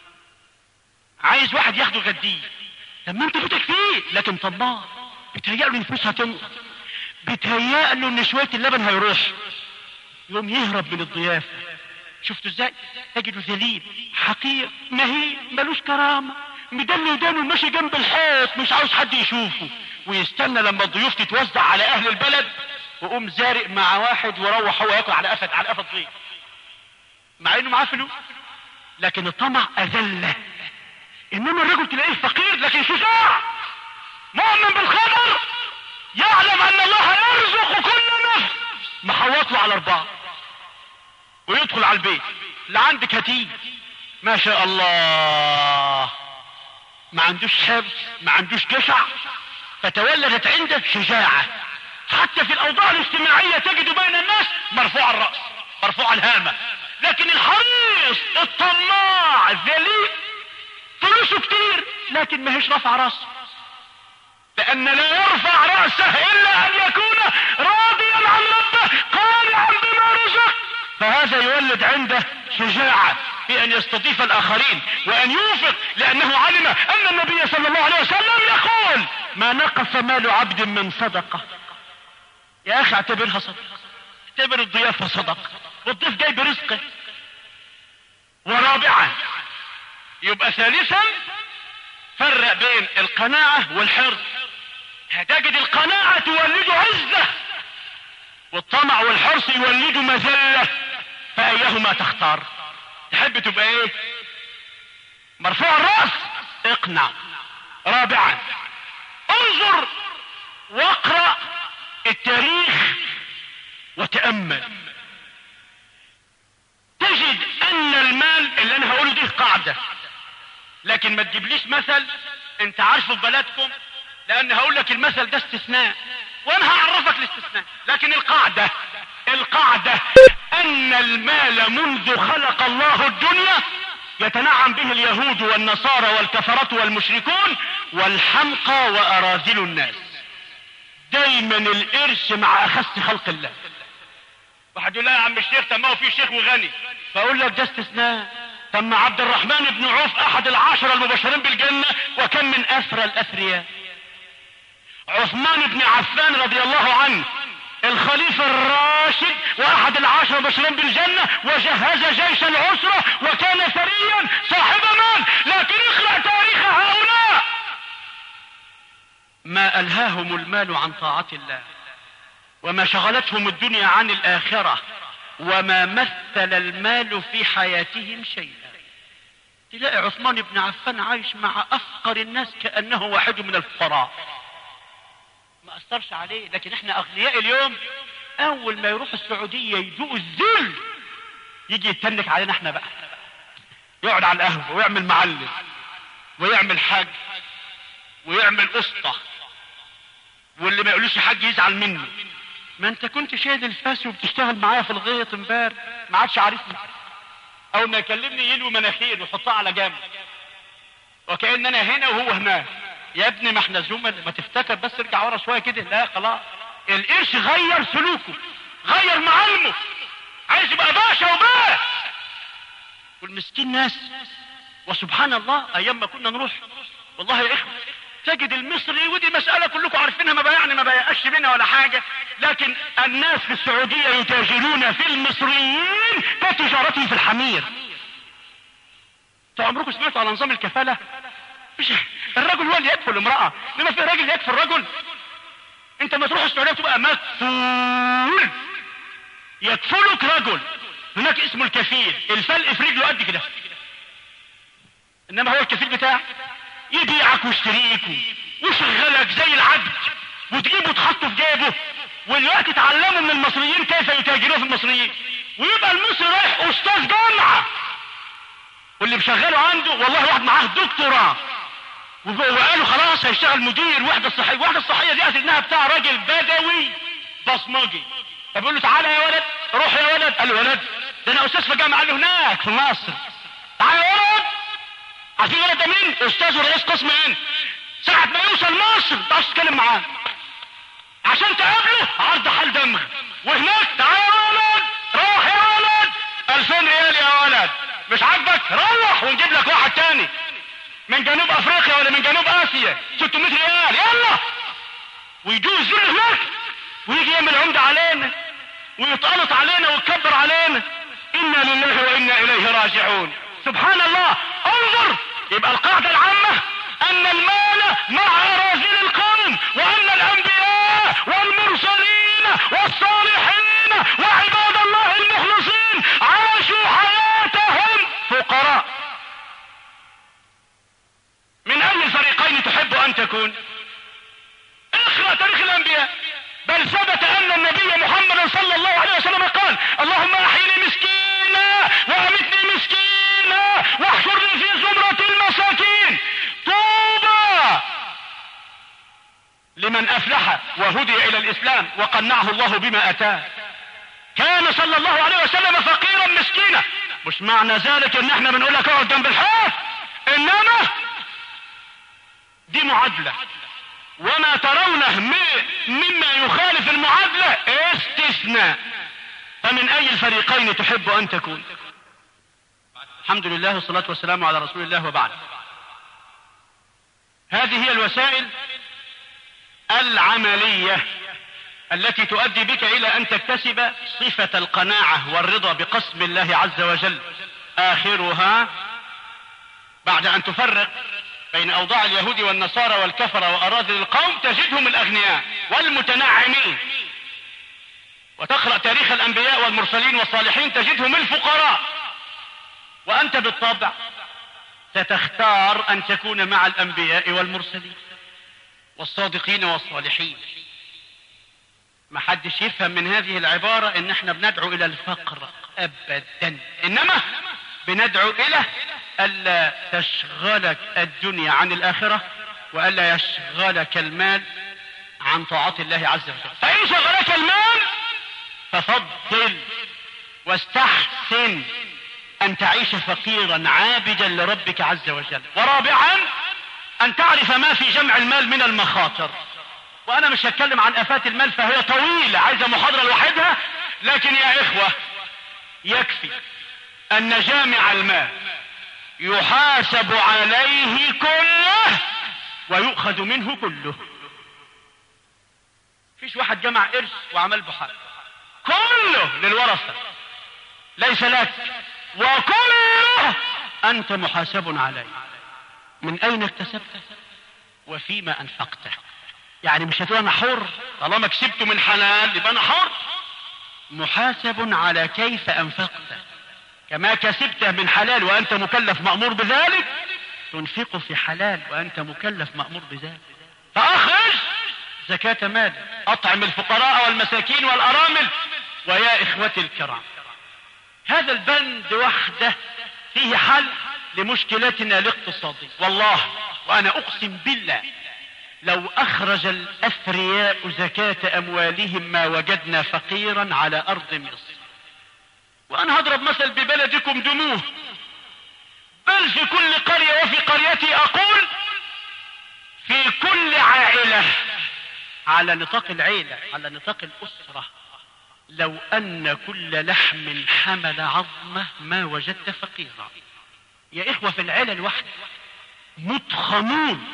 عايز واحد ياخده غديه. طب ما انت بيتك فيه، لكن طماع بيتهيأ له الفلوس هتنقص، بيتهيأ له ان شويه اللبن هيروح، يقوم يهرب من الضيافه. شفتوا ازاي؟ تجده ذليل حقير مهين ملوش كرامه، مدلي ودانه ماشي جنب الحيط مش عاوز حد يشوفه، ويستنى لما الضيوف تتوزع على اهل البلد وقوم زارق مع واحد وروح هو ياكل على قفا الضيف مع انه معاه فلوس. لكن الطمع اذله. انما الرجل تلاقيه فقير لكن شجاع مؤمن بالقدر، يعلم ان الله يرزق كل نفس، محوط له على اربعه ويدخل على البيت. لا عندك هتيج ما شاء الله، ما عندوش حرص، ما عندوش جشع، فتولدت عندك شجاعة. حتى في الاوضاع الاجتماعية تجد بين الناس مرفوع الرأس مرفوع الهامة. لكن الحريص الطماع الذليل فلوسه كتير لكن ما هيش رفع راسه، لان لا يرفع رأسه الا ان يكون راضيا عن ربه قانعا بما رزق. فهذا يولد عنده شجاعة في ان يستضيف الاخرين وان ينفق، لانه علم ان النبي صلى الله عليه وسلم يقول: ما نقص مال عبد من صدقة. يا اخي اعتبرها صدقة، اعتبر الضيافة صدقة، والضيف جاي برزقه. ورابعا يبقى ثالثا فرق بين القناعة والحرص. هتجد القناعة تولد عزة والطمع والحرص يولد مذلة، فأيهما تختار؟ تحب تبقى ايه؟ مرفوع الرأس؟ اقنع. رابعا انظر واقرأ التاريخ وتأمل، تجد ان المال اللي انا هقوله دي قاعدة، لكن ما تجيبليش مثل انت عارفه في بلدكم، لان هقول لك المثل ده استثناء وانا هعرفك الاستثناء. لكن القاعدة ان المال منذ خلق الله الدنيا يتنعم به اليهود والنصارى والكفرة والمشركون، والحمقى وأراذل الناس. دايما القرش مع أخس خلق الله. واحد يقول لا يا عم الشيخ، طب ما هو في شيخ وغني، فأقول لك ده استثناء. ثم عبد الرحمن بن عوف أحد العشرة المبشرين بالجنة، وكم من أثرى الأثرياء. عثمان بن عفان رضي الله عنه الخليفة الراشد وأحد العشرة المبشرين بالجنة، وجهز جيش العسرة وكان ثريا صاحب مال. لكن اقرأ تاريخ هؤلاء، ما ألهاهم المال عن طاعة الله، وما شغلتهم الدنيا عن الآخرة، وما مثل المال في حياتهم شيئا. تلاقي عثمان بن عفان عايش مع أفقر الناس كأنه واحد من الفقراء، ما أثرش عليه. لكن احنا أغنياء اليوم أول ما يروح السعودية يدوق الذل يجي يتنك علينا احنا بقى، يقعد على القهوة ويعمل معلم ويعمل حاج ويعمل قسطة، واللي ما يقولوش حاج يزعل منه. ما انت كنت شايل الفاس وبتشتغل معايا في الغيط امبارح، ما عادش عارفني. اول ما يكلمني يلوي مناخير ويحطها على جنب وكأن انا هنا وهو هناك. يا ابني ما احنا زملاء، ما تفتكر بس ارجع ورا شويه كده. لا خلاص، القرش غير سلوكه، غير معالمه، عايز يبقى باشا وباش. والمسكين ناس. وسبحان الله ايام ما كنا نروح والله يا اخوه تجد المصري، ودي مسألة كلكم عارفينها، ما بيقاش منها ولا حاجة، لكن الناس في السعودية يتاجرون في المصريين كتجارتهم في الحمير. عمركم سمعتوا على نظام الكفالة؟ مش الرجل هو اللي يكفل الامرأة، لما في راجل يكفل الرجل. انت ما تروح السعودية تبقى مكفول، يكفلك رجل. هناك اسمه الكفيل، الفلق في رجله قد كده، انما هو الكفيل بتاعك يبيعك ويشتريك ويشغلك زي العبد، وتجيبه وتحطه في جيبه. والوقت اتعلموا من المصريين كيف يتاجروا في المصريين، ويبقى المصري رايح استاذ جامعة، واللي مشغله عنده والله واحد معاه دكتوراه، وقالوا خلاص هيشتغل مدير وحدة صحية. الوحدة الصحية دي اسمها بتاع راجل بدوي بصمجي. فبيقول له تعالى يا ولد، روح يا ولد. قال له ولد ده انا استاذ في جامعة. قال له هناك في مصر. تعالى يا ولد. عارفين الولد ده مين؟ استاذ ورئيس قسم هنا. ساعة ما يوصل مصر ما تعرفش تتكلم معاه، عشان تقابله عرض حال دمغ. وهناك تعالى يا ولد، روح يا ولد، 2000 ريال يا ولد، مش عاجبك روح ونجيب لك واحد تاني من جنوب افريقيا ولا من جنوب اسيا 600 ريال يلا. ويجوز ذل هناك، ويجي يعمل عمدة علينا ويتقلط علينا ويتكبر علينا. انا لله وانا اليه راجعون. سبحان الله. انظر، يبقى القاعدة العامة ان المال مع اراذل القوم، وان الانبياء والمرسلين والصالحين وعباد الله المخلصين عاشوا حياتهم فقراء. من اي الفريقين تحب ان تكون؟ اقرأ تاريخ الانبياء. بل ثبت ان النبي محمد صلى الله عليه وسلم قال اللهم احيني مسكينا وامتني مسكينا واحشرني في زمرة المساكين. طوبى لمن افلح وهدي الى الاسلام وقنعه الله بما اتاه. كان صلى الله عليه وسلم فقيرا مسكينا. مش معنى ذلك ان احنا بنقول لك اقعد جنب الحوت، انما دي معادلة، وما ترونه مما يخالف المعادلة استثناء. فمن اي الفريقين تحب ان تكون؟ الحمد لله والصلاة والسلام على رسول الله، وبعد. هذه هي الوسائل العملية التي تؤدي بك الى ان تكتسب صفة القناعة والرضا بقسم الله عز وجل. اخرها بعد ان تفرق بين اوضاع اليهود والنصارى والكفرة واراذل القوم تجدهم الاغنياء والمتنعمين، وتقرأ تاريخ الانبياء والمرسلين والصالحين تجدهم الفقراء. وانت بالطبع ستختار ان تكون مع الانبياء والمرسلين والصادقين والصالحين. ما حدش يفهم من هذه العبارة ان احنا بندعو الى الفقر ابدا، انما بندعو الى الا تشغلك الدنيا عن الاخرة، والا يشغلك المال عن طاعة الله عز وجل. فان شغلك المال ففضل واستحسن أن تعيش فقيرا عابدا لربك عز وجل. ورابعا أن تعرف ما في جمع المال من المخاطر. وأنا مش هتكلم عن آفات المال فهي طويلة عايزة محاضرة لوحدها، لكن يا إخوة يكفي أن جامع المال يحاسب عليه كله ويؤخذ منه كله. فيش واحد جمع قرش وعمل بحاجة، كله للورثة ليس لك، وكله أنت محاسب عليه. من أين اكتسبته وفيما أنفقته. يعني مش هتقول أنا حر، طالما كسبته من حلال يبقى أنا حر. محاسب على كيف أنفقته. كما كسبته من حلال وأنت مكلف مأمور بذلك، تنفقه في حلال وأنت مكلف مأمور بذلك. فأخرج زكاة مال، أطعم الفقراء والمساكين والأرامل. ويا إخوتي الكرام، هذا البند وحده فيه حل لمشكلتنا الاقتصادية. والله وأنا أقسم بالله لو أخرج الأثرياء زكاة أموالهم ما وجدنا فقيرا على أرض مصر. وأنا هضرب مثل ببلدكم دموه، بل في كل قرية. وفي قريتي أقول في كل عائلة، على نطاق العيلة، على نطاق الأسرة، لو أن كل لحم حمل عظمة ما وجدت فقيرا. يا إخوة في العيلة الواحدة متخمون،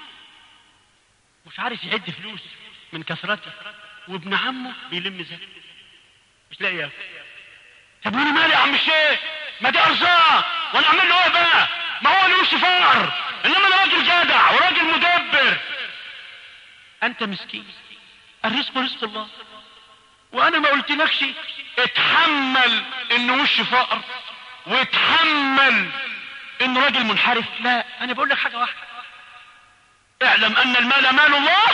مش عارف يعد فلوس من كثرته، وابن عمه بيلم زكاة مش لاقي ياكل. طب وانا مالي يا عم الشيخ؟ ما دي ارزاق، وانا اعمل له ايه بقى؟ ما هو له شفار، انما انا راجل جدع وراجل مدبر. انت مسكين، الرزق رزق الله. وانا ما قلتلكش اتحمل انه وش فقر واتحمل انه راجل منحرف، لا، انا بقول لك حاجه واحده، اعلم ان المال مال الله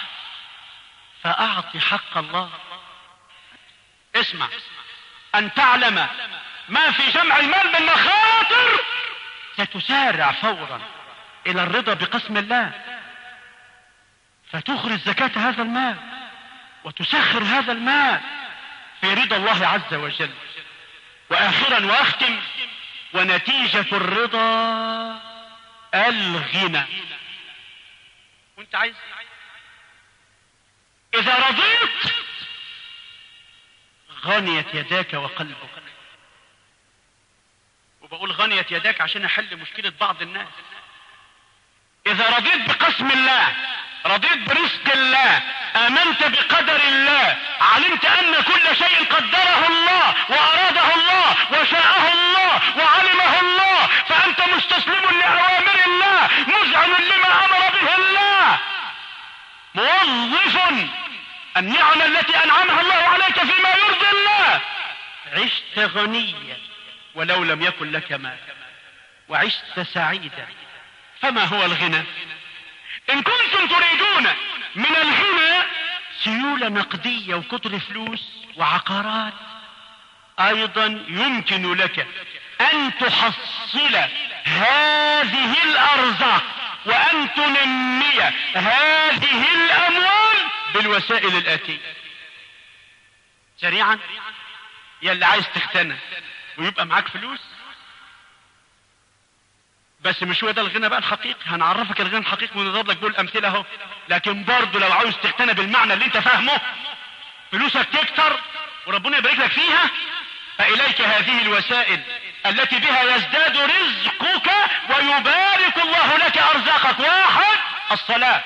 فاعطي حق الله. اسمع، ان تعلم ما في جمع المال من مخاطر ستسارع فورا الى الرضا بقسم الله، فتخرج زكاة هذا المال وتسخر هذا المال في رضا الله عز وجل. واخرا واختم، ونتيجة الرضا الغنى. وانت عايز اذا رضيت غنيت يداك وقلبك. وبقول غنيت يداك عشان احل مشكلة بعض الناس. اذا رضيت بقسم الله، رضيت برزق الله، امنت بقدر الله، علمت ان كل شيء قدره الله واراده الله وشاءه الله وعلمه الله، فانت مستسلم لاوامر الله، مذعن لما امر به الله، موظف النعم التي انعمها الله عليك فيما يرضي الله. عشت غنيا ولو لم يكن لك مال، وعشت سعيدا. فما هو الغنى؟ ان كنتم تريدون من الغنى سيولة نقدية وكتر فلوس وعقارات، ايضا يمكن لك ان تحصل هذه الارزاق وان تنمي هذه الاموال بالوسائل الاتية. سريعا، يلي عايز تختنى ويبقى معاك فلوس، بس مش هو ده الغنى بقى الحقيقي. هنعرفك الغنى الحقيقي ونضرب لك دول امثله اهو. لكن برضه لو عاوز تغتنى بالمعنى اللي انت فاهمه، فلوسك تكتر وربنا يبارك لك فيها، فاليك هذه الوسائل التي بها يزداد رزقك ويبارك الله لك ارزاقك. واحد، الصلاة.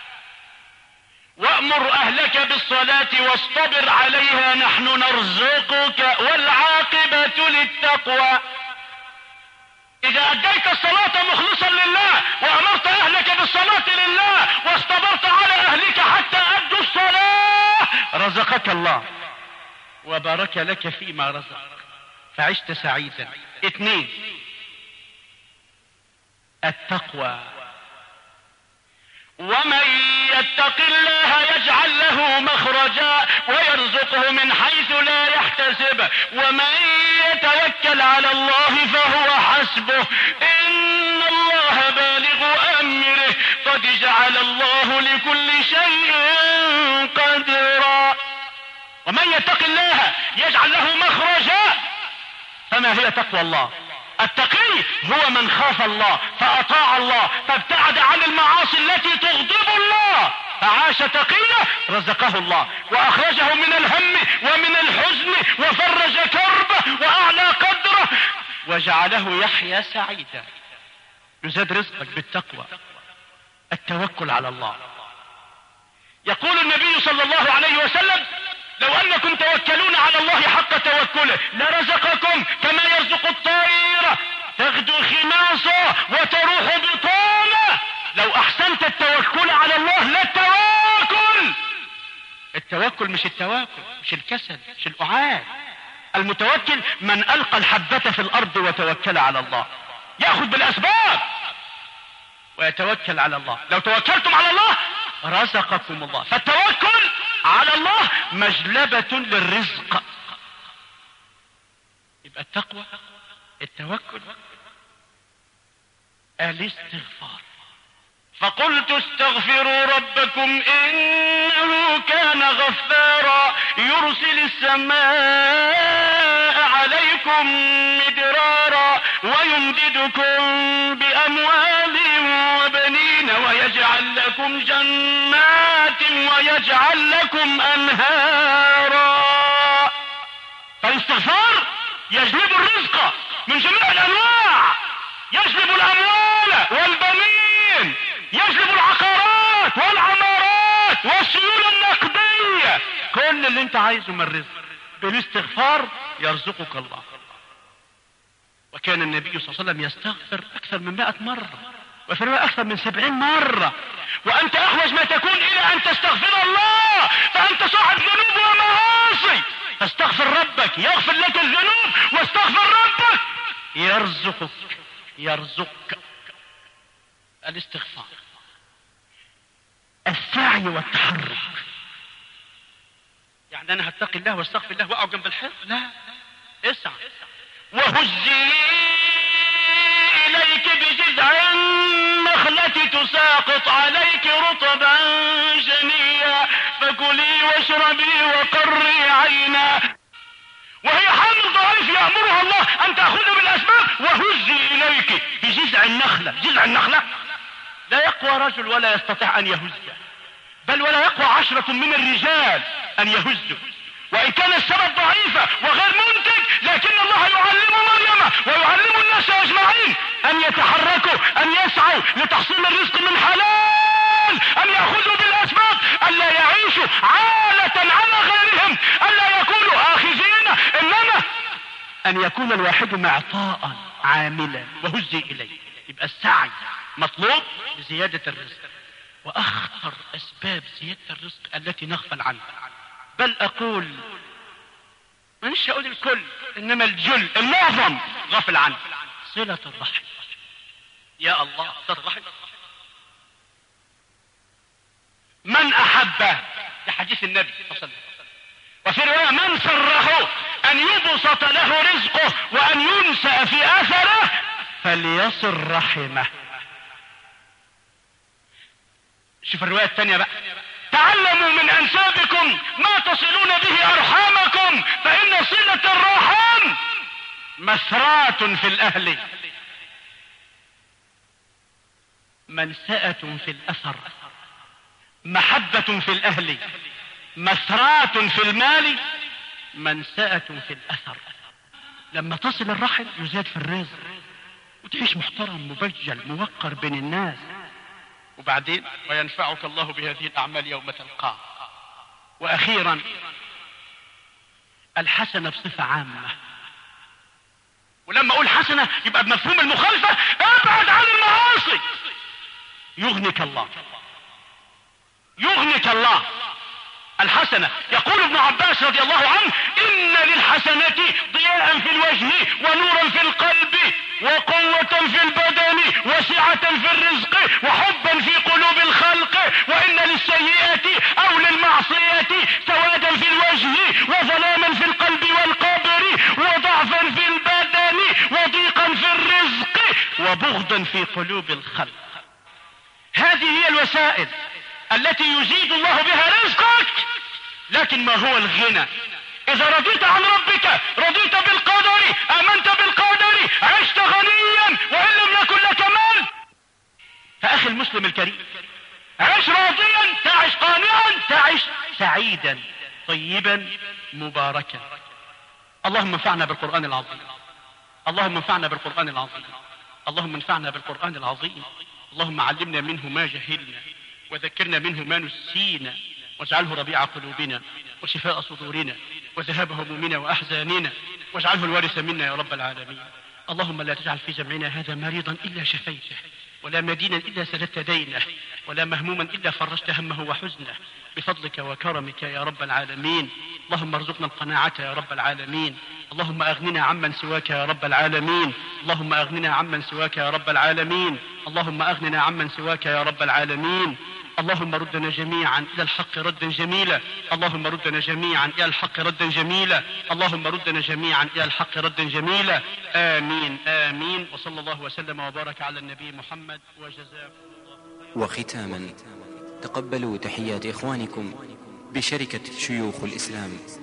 وامر اهلك بالصلاة واصطبر عليها نحن نرزقك والعاقبة للتقوى. اذا اديت الصلاة مخلصا لله وامرت اهلك بالصلاة لله واصطبرت على اهلك حتى ادوا الصلاة، رزقك الله وبارك لك فيما رزق فعشت سعيدا. اثنين، التقوى. ومن يتق الله يجعل له مخرجا ويرزقه من حيث لا يحتسب ومن يتوكل على الله فهو حسبه ان الله بالغ امره قد جعل الله لكل شيء قدرا. ومن يتق الله يجعل له مخرجا فما هي تقوى الله؟ التقي هو من خاف الله فأطاع الله فابتعد عن المعاصي التي تغضب الله فعاش تقيا، رزقه الله وأخرجه من الهم ومن الحزن وفرج كربه وأعلى قدره وجعله يحيا سعيدا. يزاد رزقك بالتقوى، التوكل على الله. يقول النبي صلى الله عليه وسلم: لو أنكم توكلون على الله حق توكله لرزقكم كما يرزق الطير تغدو خماصا وتروح بطانا. لو أحسنت التوكل على الله لا التواكل. التوكل مش التواكل، مش الكسل، مش الأعاد. المتوكل من ألقى الحبة في الأرض وتوكل على الله، يأخذ بالأسباب ويتوكل على الله. لو توكلتم على الله رزقكم الله. فالتوكل على الله مجلبة للرزق. يبقى التقوى، التوكل، الاستغفار. فقلت استغفروا ربكم إنه كان غفارا يرسل السماء عليكم مدرارا ويمددكم بأموال وبنين ويجعل لكم جنات ويجعل لكم أنهارا. فالاستغفار يجلب الرزق من جميع الأنواع، يجلب الأموال والبنين، يجلب العقارات والعمارات والسيول النقدية، كل اللي انت عايزه من الرزق. بالاستغفار يرزقك الله. وكان النبي صلى الله عليه وسلم يستغفر أكثر من 100 مرة وفي رواية أكثر من 70 مرة. وأنت أحوج ما تكون إلى أن تستغفر الله، فأنت صاحب ذنوب ومعاصي. فاستغفر ربك يغفر لك الذنوب، واستغفر ربك يرزقك. الاستغفار، السعي والتحرك. يعني أنا هتقي الله واستغفر الله وأقعد جنب الحيط؟ لا، اسعى. وهزي إليك بجذع النخلة تساقط عليك رطبا جنيا فكلي واشربي وقري عينا. وهي حامل ضعيف يأمرها الله أن تأخذ بالأسباب. وهزي إليك بجذع النخلة. جذع النخلة لا يقوى رجل ولا يستطيع أن يهز، بل ولا يقوى 10 من الرجال أن يهزوا. وإن كان السبب ضعيفة وغير منتج، لكن الله يعلم مريم ويعلم الناس أجمعين أن يتحركوا، أن يسعوا لتحصيل الرزق من حلال، أن يأخذوا بالأسباب، ألا يعيشوا عالة على غيرهم، ألا يكونوا آخذين، إنما أن يكون الواحد معطاء عاملا. وهزي إليه. يبقى السعي مطلوب لزيادة الرزق. وأخطر أسباب زيادة الرزق التي نغفل عنها، بل أقول مش أقول الكل، إنما الجل المعظم غفل عنه، صلة الرحم. يا الله، صلة الرحم. من أحبه، ده حديث النبي صلى الله عليه وسلم. وفي رواية من سره أن يبسط له رزقه وأن ينسأ في أثره فليصل رحمه. شوف الرواية الثانية بقى: تعلموا من أنسابكم ما تصلون به أرحامكم فإن صلة الرحم مسرات في الأهل، منسأة في الأثر، محبة في الأهل، مسرات في المال، منسأة في الأثر. لما تصل الرحم يزاد في الرزق وتعيش محترم مبجل موقر بين الناس. وبعدين وينفعك الله بهذه الأعمال يوم تلقاه. وأخيرا الحسنة بصفة عامة. ولما أقول حسنة يبقى بمفهوم المخالفة، ابعد عن المعاصي. يغنك الله، يغنك الله. الحسنة، يقول ابن عباس رضي الله عنه: إن للحسنة ضياء في الوجه ونورا في القلب وقوة في البدن وسعة في الرزق وحبا في قلوب الخلق، وإن للسيئة أو للمعصية سوادا في الوجه وظلاما في القلب والقبر وضعفا في البدن وضيقا في الرزق وبغضا في قلوب الخلق. هذه هي الوسائل التي يزيد الله بها رزقك. لكن ما هو الغنى إذا رضيت عن ربك رضيت بالقدر، آمنت بالقدر، عشت غنيا وإن لم يكن لك مال. فأخي المسلم الكريم، عش راضيا، تعش قانعا، تعش سعيدا طيبا مباركا. اللهم انفعنا بالقرآن العظيم، اللهم انفعنا بالقرآن العظيم، اللهم انفعنا بالقرآن العظيم. اللهم علمنا منه ما جهلنا وذكرنا منه ما نسينا، واجعله ربيع قلوبنا وشفاء صدورنا وذهاب همومنا وأحزاننا، واجعله الوارث منا يا رب العالمين. اللهم لا تجعل في جمعنا هذا مريضا إلا شفيته، ولا مدينا إلا سددت دينه، ولا مهموما إلا فرجت همه وحزنه، بفضلك وكرمك يا رب العالمين. اللهم ارزقنا القناعة يا رب العالمين. اللهم أغننا عمن سواك يا رب العالمين. اللهم أغننا عمن سواك يا رب العالمين. اللهم أغننا عمن سواك يا رب العالمين. اللهم ردنا جميعا إلى الحق ردا جميلا. اللهم ردنا جميعا إلى الحق ردا جميلا. اللهم ردنا جميعا إلى الحق ردا جميلا. آمين آمين. وصلى الله وسلم وبارك على النبي محمد وجزاكم الله. وختاما، تقبلوا تحيات إخوانكم بشركة شيوخ الإسلام